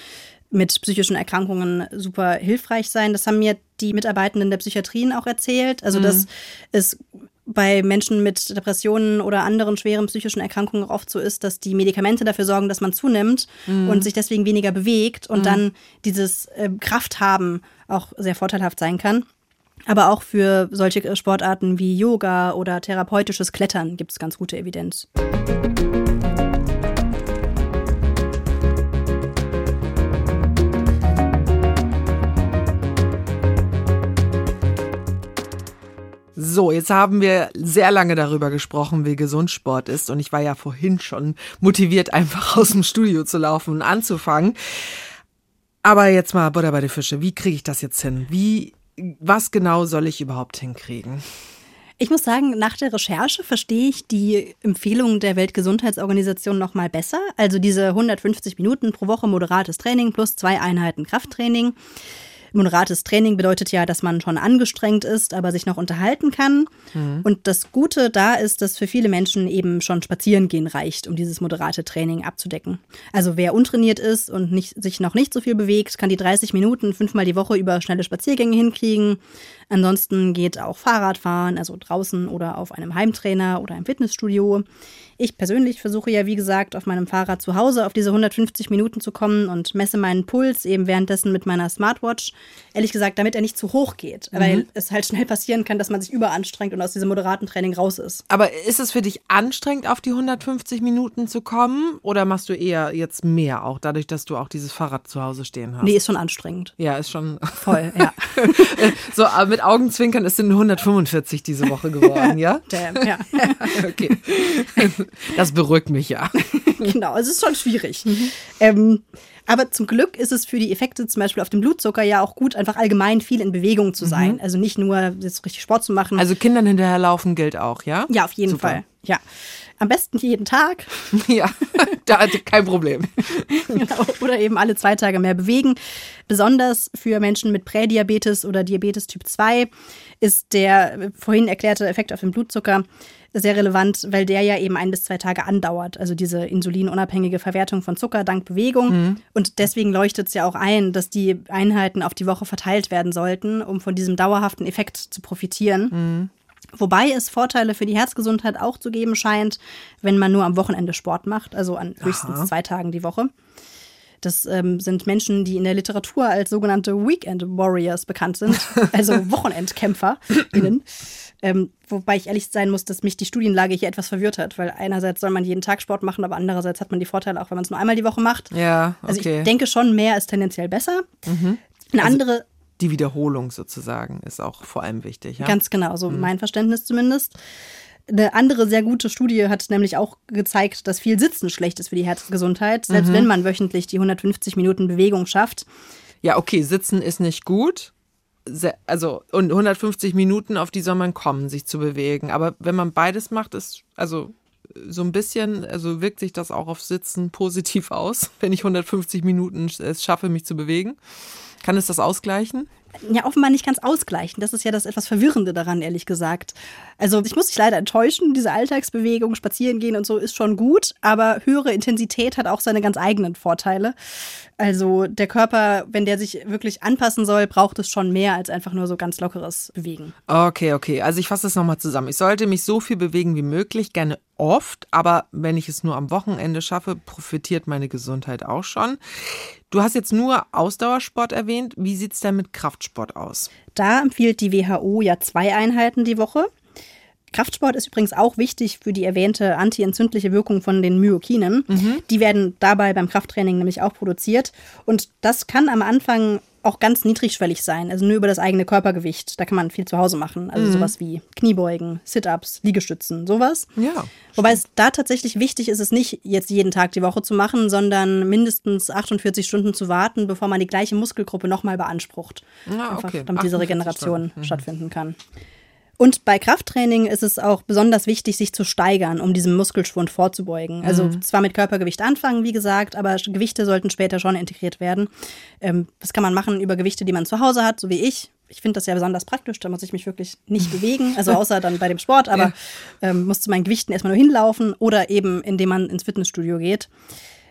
mit psychischen Erkrankungen super hilfreich sein. Das haben mir die Mitarbeitenden der Psychiatrien auch erzählt. Also, mhm. dass es bei Menschen mit Depressionen oder anderen schweren psychischen Erkrankungen auch oft so ist, dass die Medikamente dafür sorgen, dass man zunimmt mhm. und sich deswegen weniger bewegt und mhm. dann dieses äh, Krafthaben auch sehr vorteilhaft sein kann. Aber auch für solche Sportarten wie Yoga oder therapeutisches Klettern gibt es ganz gute Evidenz. So, jetzt haben wir sehr lange darüber gesprochen, wie gesund Sport ist. Und ich war ja vorhin schon motiviert, einfach aus dem Studio zu laufen und anzufangen. Aber jetzt mal Butter bei die Fische. Wie kriege ich das jetzt hin? Wie, was genau soll ich überhaupt hinkriegen? Ich muss sagen, nach der Recherche verstehe ich die Empfehlungen der Weltgesundheitsorganisation noch mal besser. Also diese hundertfünfzig Minuten pro Woche moderates Training plus zwei Einheiten Krafttraining. Moderates Training bedeutet ja, dass man schon angestrengt ist, aber sich noch unterhalten kann. Mhm. Und das Gute da ist, dass für viele Menschen eben schon Spazierengehen reicht, um dieses moderate Training abzudecken. Also wer untrainiert ist und nicht, sich noch nicht so viel bewegt, kann die dreißig Minuten fünfmal die Woche über schnelle Spaziergänge hinkriegen. Ansonsten geht auch Fahrradfahren, also draußen oder auf einem Heimtrainer oder im Fitnessstudio. Ich persönlich versuche ja, wie gesagt, auf meinem Fahrrad zu Hause auf diese hundertfünfzig Minuten zu kommen und messe meinen Puls eben währenddessen mit meiner Smartwatch. Ehrlich gesagt, damit er nicht zu hoch geht, mhm. weil es halt schnell passieren kann, dass man sich überanstrengt und aus diesem moderaten Training raus ist. Aber ist es für dich anstrengend, auf die hundertfünfzig Minuten zu kommen oder machst du eher jetzt mehr auch, dadurch, dass du auch dieses Fahrrad zu Hause stehen hast? Nee, ist schon anstrengend. Ja, ist schon voll, ja. So, aber mit Augenzwinkern, es sind hundertfünfundvierzig diese Woche geworden, ja? Damn, ja. Okay. Das beruhigt mich ja. Genau, es ist schon schwierig. Mhm. Ähm, aber zum Glück ist es für die Effekte zum Beispiel auf den Blutzucker ja auch gut, einfach allgemein viel in Bewegung zu sein. Mhm. Also nicht nur jetzt richtig Sport zu machen. Also Kindern hinterherlaufen gilt auch, ja? Ja, auf jeden Super. Fall. Ja. Am besten jeden Tag. Ja, da kein Problem. Genau. Oder eben alle zwei Tage mehr bewegen. Besonders für Menschen mit Prädiabetes oder Diabetes Typ zwei ist der vorhin erklärte Effekt auf den Blutzucker sehr relevant, weil der ja eben ein bis zwei Tage andauert. Also diese insulinunabhängige Verwertung von Zucker dank Bewegung. Mhm. Und deswegen leuchtet es ja auch ein, dass die Einheiten auf die Woche verteilt werden sollten, um von diesem dauerhaften Effekt zu profitieren. Mhm. Wobei es Vorteile für die Herzgesundheit auch zu geben scheint, wenn man nur am Wochenende Sport macht, also an höchstens Aha. zwei Tagen die Woche. Das ähm, sind Menschen, die in der Literatur als sogenannte Weekend Warriors bekannt sind, also WochenendkämpferInnen. ähm, wobei ich ehrlich sein muss, dass mich die Studienlage hier etwas verwirrt hat, weil einerseits soll man jeden Tag Sport machen, aber andererseits hat man die Vorteile auch, wenn man es nur einmal die Woche macht. Ja, okay. Also ich denke schon, mehr ist tendenziell besser. Mhm. Eine also andere die Wiederholung sozusagen ist auch vor allem wichtig. Ja? Ganz genau, so mhm. mein Verständnis zumindest. Eine andere sehr gute Studie hat nämlich auch gezeigt, dass viel Sitzen schlecht ist für die Herzgesundheit, selbst mhm. wenn man wöchentlich die hundertfünfzig Minuten Bewegung schafft. Ja, okay, Sitzen ist nicht gut. Also, und hundertfünfzig Minuten, auf die soll man kommen, sich zu bewegen. Aber wenn man beides macht, ist, also so ein bisschen, also wirkt sich das auch auf Sitzen positiv aus, wenn ich hundertfünfzig Minuten es schaffe, mich zu bewegen. Kann es das ausgleichen? Ja, offenbar nicht ganz ausgleichen. Das ist ja das etwas Verwirrende daran, ehrlich gesagt. Also ich muss dich leider enttäuschen, diese Alltagsbewegung, spazieren gehen und so ist schon gut, aber höhere Intensität hat auch seine ganz eigenen Vorteile. Also der Körper, wenn der sich wirklich anpassen soll, braucht es schon mehr als einfach nur so ganz lockeres Bewegen. Okay, okay. Also ich fasse das nochmal zusammen. Ich sollte mich so viel bewegen wie möglich, gerne oft, aber wenn ich es nur am Wochenende schaffe, profitiert meine Gesundheit auch schon. Du hast jetzt nur Ausdauersport erwähnt. Wie sieht es denn mit Kraftsport aus? Da empfiehlt die W H O ja zwei Einheiten die Woche. Kraftsport ist übrigens auch wichtig für die erwähnte antientzündliche Wirkung von den Myokinen. Mhm. Die werden dabei beim Krafttraining nämlich auch produziert. Und das kann am Anfang auch ganz niedrigschwellig sein, also nur über das eigene Körpergewicht. Da kann man viel zu Hause machen, also mhm. sowas wie Kniebeugen, Sit-Ups, Liegestützen, sowas. Ja. Wobei es da tatsächlich wichtig ist, es nicht jetzt jeden Tag die Woche zu machen, sondern mindestens achtundvierzig Stunden zu warten, bevor man die gleiche Muskelgruppe nochmal beansprucht. Ja, Einfach, okay. damit diese Regeneration mhm. stattfinden kann. Und bei Krafttraining ist es auch besonders wichtig, sich zu steigern, um diesem Muskelschwund vorzubeugen. Also mhm. zwar mit Körpergewicht anfangen, wie gesagt, aber Gewichte sollten später schon integriert werden. Ähm, das kann man machen über Gewichte, die man zu Hause hat, so wie ich. Ich finde das ja besonders praktisch, da muss ich mich wirklich nicht bewegen, also außer dann bei dem Sport, aber ja. ähm, muss zu meinen Gewichten erstmal nur hinlaufen oder eben indem man ins Fitnessstudio geht.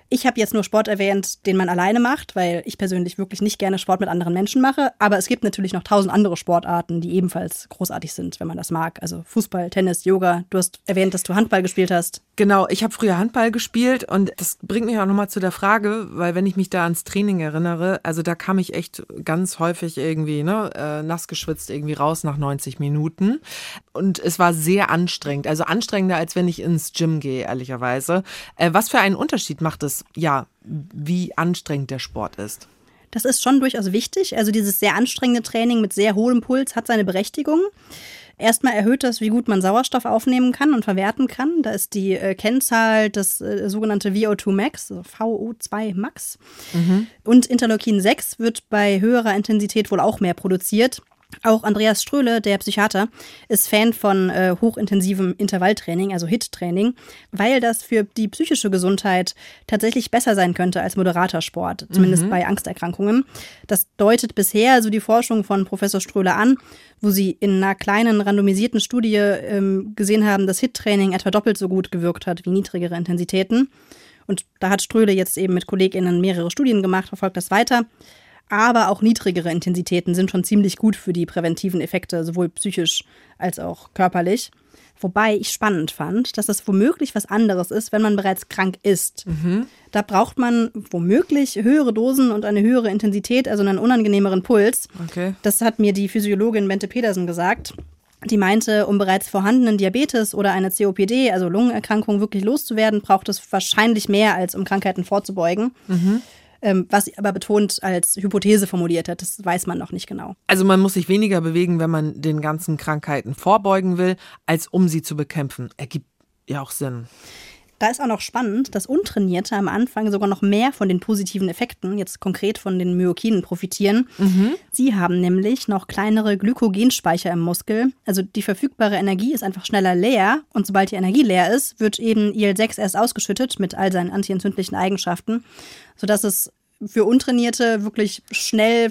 Ich habe jetzt nur Sport erwähnt, den man alleine macht, weil ich persönlich wirklich nicht gerne Sport mit anderen Menschen mache. Aber es gibt natürlich noch tausend andere Sportarten, die ebenfalls großartig sind, wenn man das mag. Also Fußball, Tennis, Yoga. Du hast erwähnt, dass du Handball gespielt hast. Genau, ich habe früher Handball gespielt und das bringt mich auch nochmal zu der Frage, weil wenn ich mich da ans Training erinnere, also da kam ich echt ganz häufig irgendwie ne, äh, nass geschwitzt irgendwie raus nach neunzig Minuten und es war sehr anstrengend, also anstrengender, als wenn ich ins Gym gehe, ehrlicherweise. Äh, was für einen Unterschied macht es, ja, wie anstrengend der Sport ist? Das ist schon durchaus wichtig, also dieses sehr anstrengende Training mit sehr hohem Puls hat seine Berechtigung. Erstmal erhöht das, wie gut man Sauerstoff aufnehmen kann und verwerten kann. Da ist die äh, Kennzahl das äh, sogenannte V O zwei Max, also V O zwei Max. Mhm. Und Interleukin sechs wird bei höherer Intensität wohl auch mehr produziert. Auch Andreas Ströhle, der Psychiater, ist Fan von äh, hochintensivem Intervalltraining, also H I I T-Training, weil das für die psychische Gesundheit tatsächlich besser sein könnte als moderater Sport, zumindest mhm. bei Angsterkrankungen. Das deutet bisher also die Forschung von Professor Ströhle an, wo sie in einer kleinen randomisierten Studie ähm, gesehen haben, dass H I I T-Training etwa doppelt so gut gewirkt hat wie niedrigere Intensitäten. Und da hat Ströhle jetzt eben mit KollegInnen mehrere Studien gemacht, verfolgt das weiter. Aber auch niedrigere Intensitäten sind schon ziemlich gut für die präventiven Effekte, sowohl psychisch als auch körperlich. Wobei ich spannend fand, dass das womöglich was anderes ist, wenn man bereits krank ist. Mhm. Da braucht man womöglich höhere Dosen und eine höhere Intensität, also einen unangenehmeren Puls. Okay. Das hat mir die Physiologin Bente Pedersen gesagt. Die meinte, um bereits vorhandenen Diabetes oder eine C O P D, also Lungenerkrankung, wirklich loszuwerden, braucht es wahrscheinlich mehr, als um Krankheiten vorzubeugen. Mhm. Was sie aber betont als Hypothese formuliert hat, das weiß man noch nicht genau. Also man muss sich weniger bewegen, wenn man den ganzen Krankheiten vorbeugen will, als um sie zu bekämpfen. Ergibt ja auch Sinn. Da ist auch noch spannend, dass Untrainierte am Anfang sogar noch mehr von den positiven Effekten, jetzt konkret von den Myokinen, profitieren. Mhm. Sie haben nämlich noch kleinere Glykogenspeicher im Muskel. Also die verfügbare Energie ist einfach schneller leer. Und sobald die Energie leer ist, wird eben I L sechs erst ausgeschüttet mit all seinen antientzündlichen Eigenschaften, sodass es für Untrainierte wirklich schnell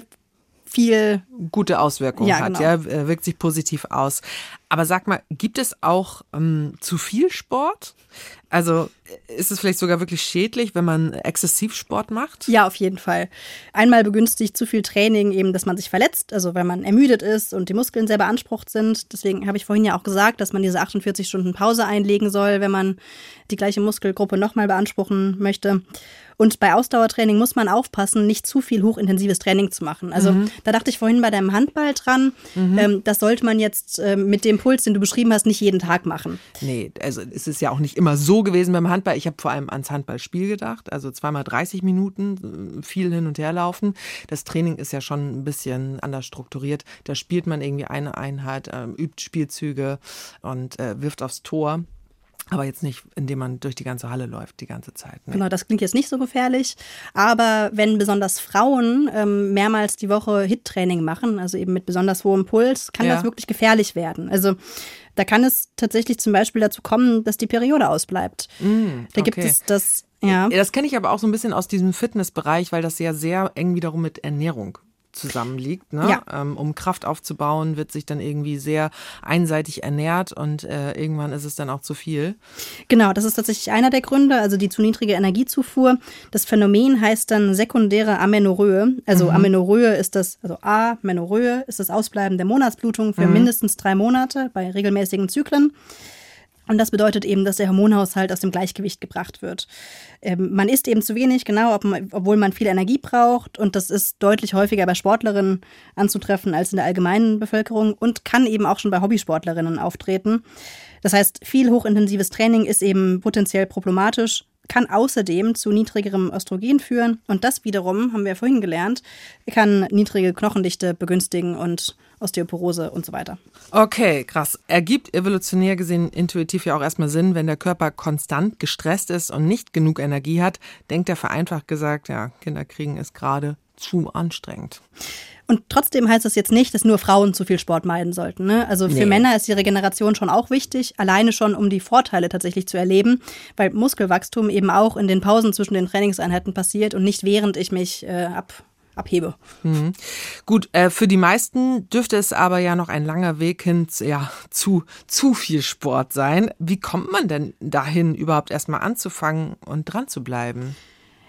viel gute Auswirkungen ja, hat, genau. ja, wirkt sich positiv aus. Aber sag mal, gibt es auch ähm, zu viel Sport? Also ist es vielleicht sogar wirklich schädlich, wenn man exzessiv Sport macht? Ja, auf jeden Fall. Einmal begünstigt zu viel Training eben, dass man sich verletzt, also wenn man ermüdet ist und die Muskeln sehr beansprucht sind. Deswegen habe ich vorhin ja auch gesagt, dass man diese achtundvierzig Stunden Pause einlegen soll, wenn man die gleiche Muskelgruppe nochmal beanspruchen möchte. Und bei Ausdauertraining muss man aufpassen, nicht zu viel hochintensives Training zu machen. Also mhm. da dachte ich vorhin bei deinem Handball dran, mhm. ähm, das sollte man jetzt ähm, mit dem Puls, den du beschrieben hast, nicht jeden Tag machen. Nee, also es ist ja auch nicht immer so gewesen beim Handball. Ich habe vor allem ans Handballspiel gedacht, also zweimal dreißig Minuten, viel hin und her laufen. Das Training ist ja schon ein bisschen anders strukturiert. Da spielt man irgendwie eine Einheit, äh, übt Spielzüge und äh, wirft aufs Tor. Aber jetzt nicht, indem man durch die ganze Halle läuft, die ganze Zeit. Ne? Genau, das klingt jetzt nicht so gefährlich. Aber wenn besonders Frauen ähm, mehrmals die Woche H I I T-Training machen, also eben mit besonders hohem Puls, kann ja. das wirklich gefährlich werden. Also da kann es tatsächlich zum Beispiel dazu kommen, dass die Periode ausbleibt. Mm, da gibt okay. es das, ja. Das kenne ich aber auch so ein bisschen aus diesem Fitnessbereich, weil das ja sehr eng wiederum mit Ernährung zusammenliegt. Ne? Ja. Ähm, um Kraft aufzubauen, wird sich dann irgendwie sehr einseitig ernährt und äh, irgendwann ist es dann auch zu viel. Genau, das ist tatsächlich einer der Gründe, also die zu niedrige Energiezufuhr. Das Phänomen heißt dann sekundäre Amenorrhoe. Also mhm. Amenorrhoe ist das, also Amenorrhoe ist das Ausbleiben der Monatsblutung für mhm. mindestens drei Monate bei regelmäßigen Zyklen. Und das bedeutet eben, dass der Hormonhaushalt aus dem Gleichgewicht gebracht wird. Ähm, man isst eben zu wenig, genau, ob man, obwohl man viel Energie braucht. Und das ist deutlich häufiger bei Sportlerinnen anzutreffen als in der allgemeinen Bevölkerung und kann eben auch schon bei Hobbysportlerinnen auftreten. Das heißt, viel hochintensives Training ist eben potenziell problematisch, kann außerdem zu niedrigerem Östrogen führen. Und das wiederum, haben wir ja vorhin gelernt, kann niedrige Knochendichte begünstigen und Osteoporose und so weiter. Okay, krass. Ergibt evolutionär gesehen intuitiv ja auch erstmal Sinn, wenn der Körper konstant gestresst ist und nicht genug Energie hat, denkt er vereinfacht gesagt, ja, Kinder kriegen ist gerade zu anstrengend. Und trotzdem heißt das jetzt nicht, dass nur Frauen zu viel Sport meiden sollten. Ne? Also für nee. Männer ist die Regeneration schon auch wichtig, alleine schon, um die Vorteile tatsächlich zu erleben, weil Muskelwachstum eben auch in den Pausen zwischen den Trainingseinheiten passiert und nicht während ich mich äh, ab abhebe. Mhm. Gut, äh, für die meisten dürfte es aber ja noch ein langer Weg hin ja, zu zu viel Sport sein. Wie kommt man denn dahin, überhaupt erstmal anzufangen und dran zu bleiben?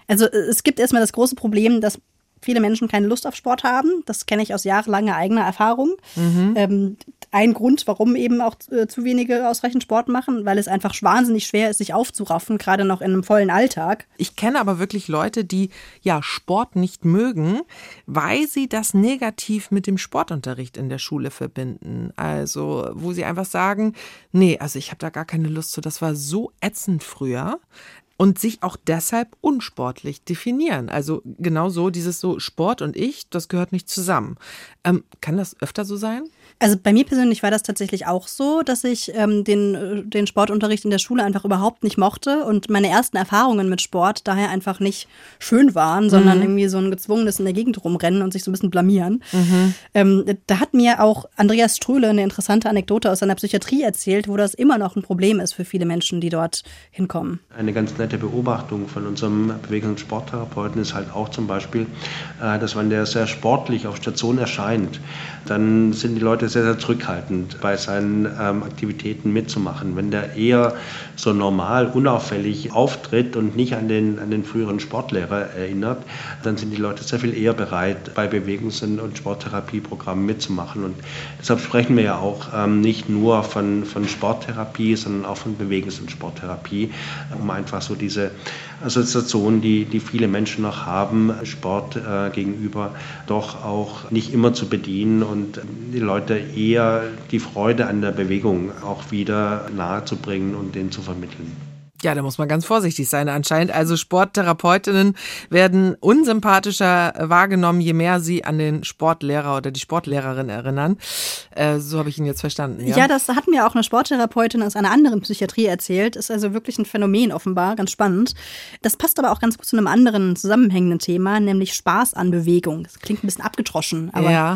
Also es gibt erstmal das große Problem, dass viele Menschen keine Lust auf Sport haben. Das kenne ich aus jahrelanger eigener Erfahrung. Mhm. Ähm, ein Grund, warum eben auch äh, zu wenige ausreichend Sport machen, weil es einfach wahnsinnig schwer ist, sich aufzuraffen, gerade noch in einem vollen Alltag. Ich kenne aber wirklich Leute, die ja Sport nicht mögen, weil sie das negativ mit dem Sportunterricht in der Schule verbinden. Also wo sie einfach sagen, nee, also ich habe da gar keine Lust zu, das war so ätzend früher. Und sich auch deshalb unsportlich definieren. Also genau so, dieses so Sport und ich, das gehört nicht zusammen. Ähm, kann das öfter so sein? Also bei mir persönlich war das tatsächlich auch so, dass ich ähm, den, den Sportunterricht in der Schule einfach überhaupt nicht mochte und meine ersten Erfahrungen mit Sport daher einfach nicht schön waren, sondern mhm. irgendwie so ein gezwungenes in der Gegend rumrennen und sich so ein bisschen blamieren. Mhm. Ähm, da hat mir auch Andreas Ströhle eine interessante Anekdote aus seiner Psychiatrie erzählt, wo das immer noch ein Problem ist für viele Menschen, die dort hinkommen. Eine ganz nette Beobachtung von unserem Bewegungs- und Sporttherapeuten ist halt auch zum Beispiel, dass wenn der sehr sportlich auf Station erscheint, dann sind die Leute sehr, sehr zurückhaltend bei seinen ähm, Aktivitäten mitzumachen. Wenn der eher so normal, unauffällig auftritt und nicht an den, an den früheren Sportlehrer erinnert, dann sind die Leute sehr viel eher bereit, bei Bewegungs- und Sporttherapieprogrammen mitzumachen. Und deshalb sprechen wir ja auch ähm, nicht nur von, von Sporttherapie, sondern auch von Bewegungs- und Sporttherapie, um einfach so diese Assoziation, die, die viele Menschen noch haben, Sport äh, gegenüber, doch auch nicht immer zu bedienen und die Leute eher die Freude an der Bewegung auch wieder nahezubringen und denen zu vermitteln. Ja, da muss man ganz vorsichtig sein anscheinend. Also Sporttherapeutinnen werden unsympathischer wahrgenommen, je mehr sie an den Sportlehrer oder die Sportlehrerin erinnern. Äh, so habe ich ihn jetzt verstanden. Ja? ja, das hat mir auch eine Sporttherapeutin aus einer anderen Psychiatrie erzählt. Ist also wirklich ein Phänomen offenbar, ganz spannend. Das passt aber auch ganz gut zu einem anderen zusammenhängenden Thema, nämlich Spaß an Bewegung. Das klingt ein bisschen abgedroschen. Aber ja,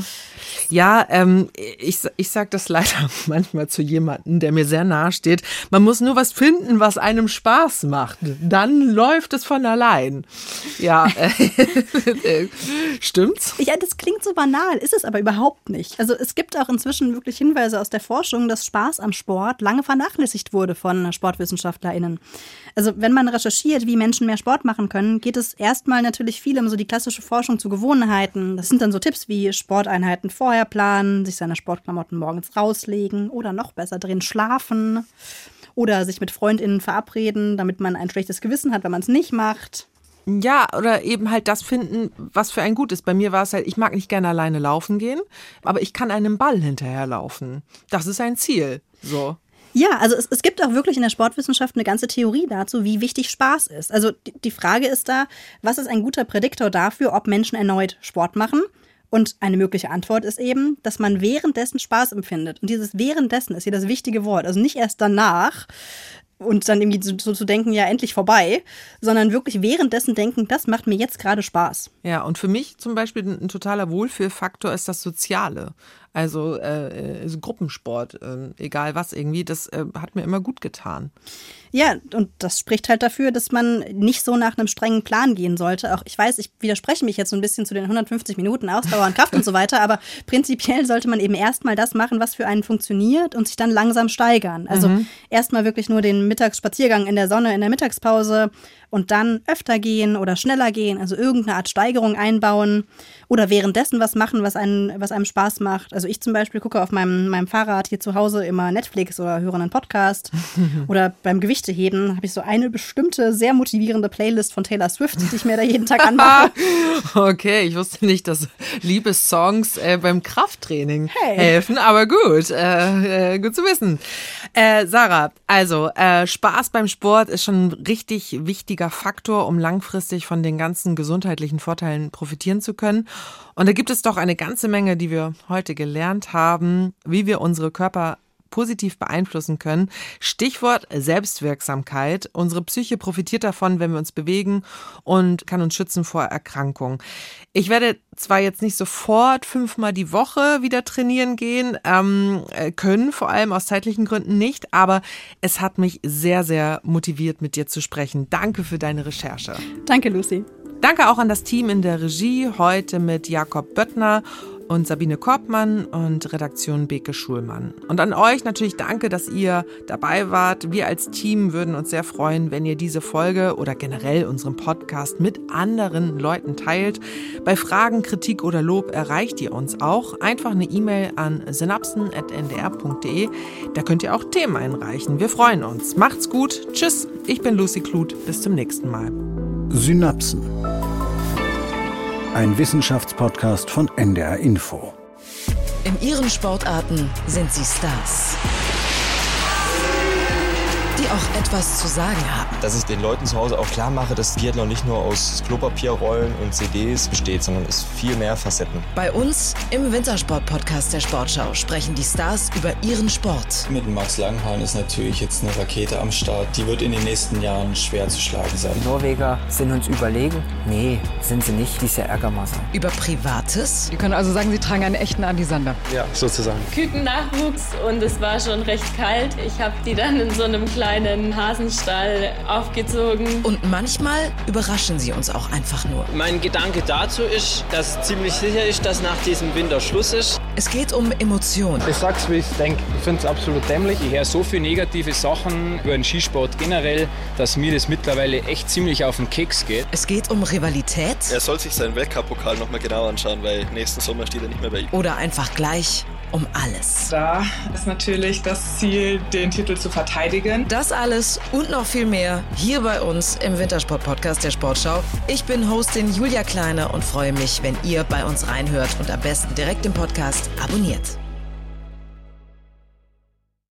ja ähm, ich, ich sage das leider manchmal zu jemandem, der mir sehr nahe steht. Man muss nur was finden, was einem Spaß macht, dann läuft es von allein. Ja, äh, stimmt's? Ja, das klingt so banal, ist es aber überhaupt nicht. Also es gibt auch inzwischen wirklich Hinweise aus der Forschung, dass Spaß am Sport lange vernachlässigt wurde von SportwissenschaftlerInnen. Also wenn man recherchiert, wie Menschen mehr Sport machen können, geht es erstmal natürlich viel um so die klassische Forschung zu Gewohnheiten. Das sind dann so Tipps wie Sporteinheiten vorher planen, sich seine Sportklamotten morgens rauslegen oder noch besser drin schlafen. Oder sich mit FreundInnen verabreden, damit man ein schlechtes Gewissen hat, wenn man es nicht macht. Ja, oder eben halt das finden, was für einen gut ist. Bei mir war es halt, ich mag nicht gerne alleine laufen gehen, aber ich kann einem Ball hinterherlaufen. Das ist ein Ziel, so. Ja, also es, es gibt auch wirklich in der Sportwissenschaft eine ganze Theorie dazu, wie wichtig Spaß ist. Also die, die Frage ist da, was ist ein guter Prädiktor dafür, ob Menschen erneut Sport machen? Und eine mögliche Antwort ist eben, dass man währenddessen Spaß empfindet. Und dieses währenddessen ist hier das wichtige Wort. Also nicht erst danach und dann irgendwie so, so zu denken, ja, endlich vorbei, sondern wirklich währenddessen denken, das macht mir jetzt gerade Spaß. Ja, und für mich zum Beispiel ein, ein totaler Wohlfühlfaktor ist das Soziale. Also äh, Gruppensport, äh, egal was irgendwie, das äh, hat mir immer gut getan. Ja, und das spricht halt dafür, dass man nicht so nach einem strengen Plan gehen sollte. Auch ich weiß, ich widerspreche mich jetzt so ein bisschen zu den hundertfünfzig Minuten Ausdauer und Kraft und so weiter, aber prinzipiell sollte man eben erstmal das machen, was für einen funktioniert und sich dann langsam steigern. Also mhm. erstmal wirklich nur den Mittagsspaziergang in der Sonne in der Mittagspause und dann öfter gehen oder schneller gehen, also irgendeine Art Steigerung einbauen oder währenddessen was machen, was einen, was einem Spaß macht. Also ich zum Beispiel gucke auf meinem, meinem Fahrrad hier zu Hause immer Netflix oder höre einen Podcast oder beim Gewichteheben habe ich so eine bestimmte, sehr motivierende Playlist von Taylor Swift, die ich mir da jeden Tag anmache. Okay, ich wusste nicht, dass Liebessongs äh, beim Krafttraining hey. helfen, aber gut, äh, äh, gut zu wissen. Äh, Sarah, also äh, Spaß beim Sport ist schon ein richtig wichtiger Faktor, um langfristig von den ganzen gesundheitlichen Vorteilen profitieren zu können. Und da gibt es doch eine ganze Menge, die wir heute gelernt haben, wie wir unsere Körper positiv beeinflussen können. Stichwort Selbstwirksamkeit. Unsere Psyche profitiert davon, wenn wir uns bewegen und kann uns schützen vor Erkrankungen. Ich werde zwar jetzt nicht sofort fünfmal die Woche wieder trainieren gehen, ähm, können vor allem aus zeitlichen Gründen nicht, aber es hat mich sehr, sehr motiviert, mit dir zu sprechen. Danke für deine Recherche. Danke, Lucy. Danke auch an das Team in der Regie, heute mit Jakob Böttner. und Sabine Korbmann und Redaktion Beke Schulmann. Und an euch natürlich danke, dass ihr dabei wart. Wir als Team würden uns sehr freuen, wenn ihr diese Folge oder generell unseren Podcast mit anderen Leuten teilt. Bei Fragen, Kritik oder Lob erreicht ihr uns auch. Einfach eine E-Mail an synapsen at n d r punkt d e. Da könnt ihr auch Themen einreichen. Wir freuen uns. Macht's gut. Tschüss. Ich bin Lucy Kluth. Bis zum nächsten Mal. Synapsen. Ein Wissenschaftspodcast von N D R Info. In ihren Sportarten sind sie Stars, die auch etwas zu sagen haben. Dass ich den Leuten zu Hause auch klar mache, dass Biathlon nicht nur aus Klopapierrollen und C Ds besteht, sondern es viel mehr Facetten. Bei uns im Wintersport-Podcast der Sportschau sprechen die Stars über ihren Sport. Mit Max Langhahn ist natürlich jetzt eine Rakete am Start. Die wird in den nächsten Jahren schwer zu schlagen sein. Die Norweger sind uns überlegen? Nee, sind sie nicht. Die ist ja Ärgermasse. Über Privates. Sie können also sagen, Sie tragen einen echten Andi Sander. Ja, sozusagen. Kükennachwuchs und es war schon recht kalt. Ich habe die dann in so einem kleinen Hasenstall aufgezogen. Und manchmal überraschen sie uns auch einfach nur. Mein Gedanke dazu ist, dass ziemlich sicher ist, dass nach diesem Winter Schluss ist. Es geht um Emotionen. Ich sag's, wie ich denke. Ich finde es absolut dämlich. Ich höre so viele negative Sachen über den Skisport generell, dass mir das mittlerweile echt ziemlich auf den Keks geht. Es geht um Rivalität. Er soll sich seinen Weltcup-Pokal nochmal genau anschauen, weil nächsten Sommer steht er nicht mehr bei ihm. Oder einfach gleich um alles. Da ist natürlich das Ziel, den Titel zu verteidigen. Das alles und noch viel mehr hier bei uns im Wintersport-Podcast der Sportschau. Ich bin Hostin Julia Kleine und freue mich, wenn ihr bei uns reinhört und am besten direkt den Podcast abonniert.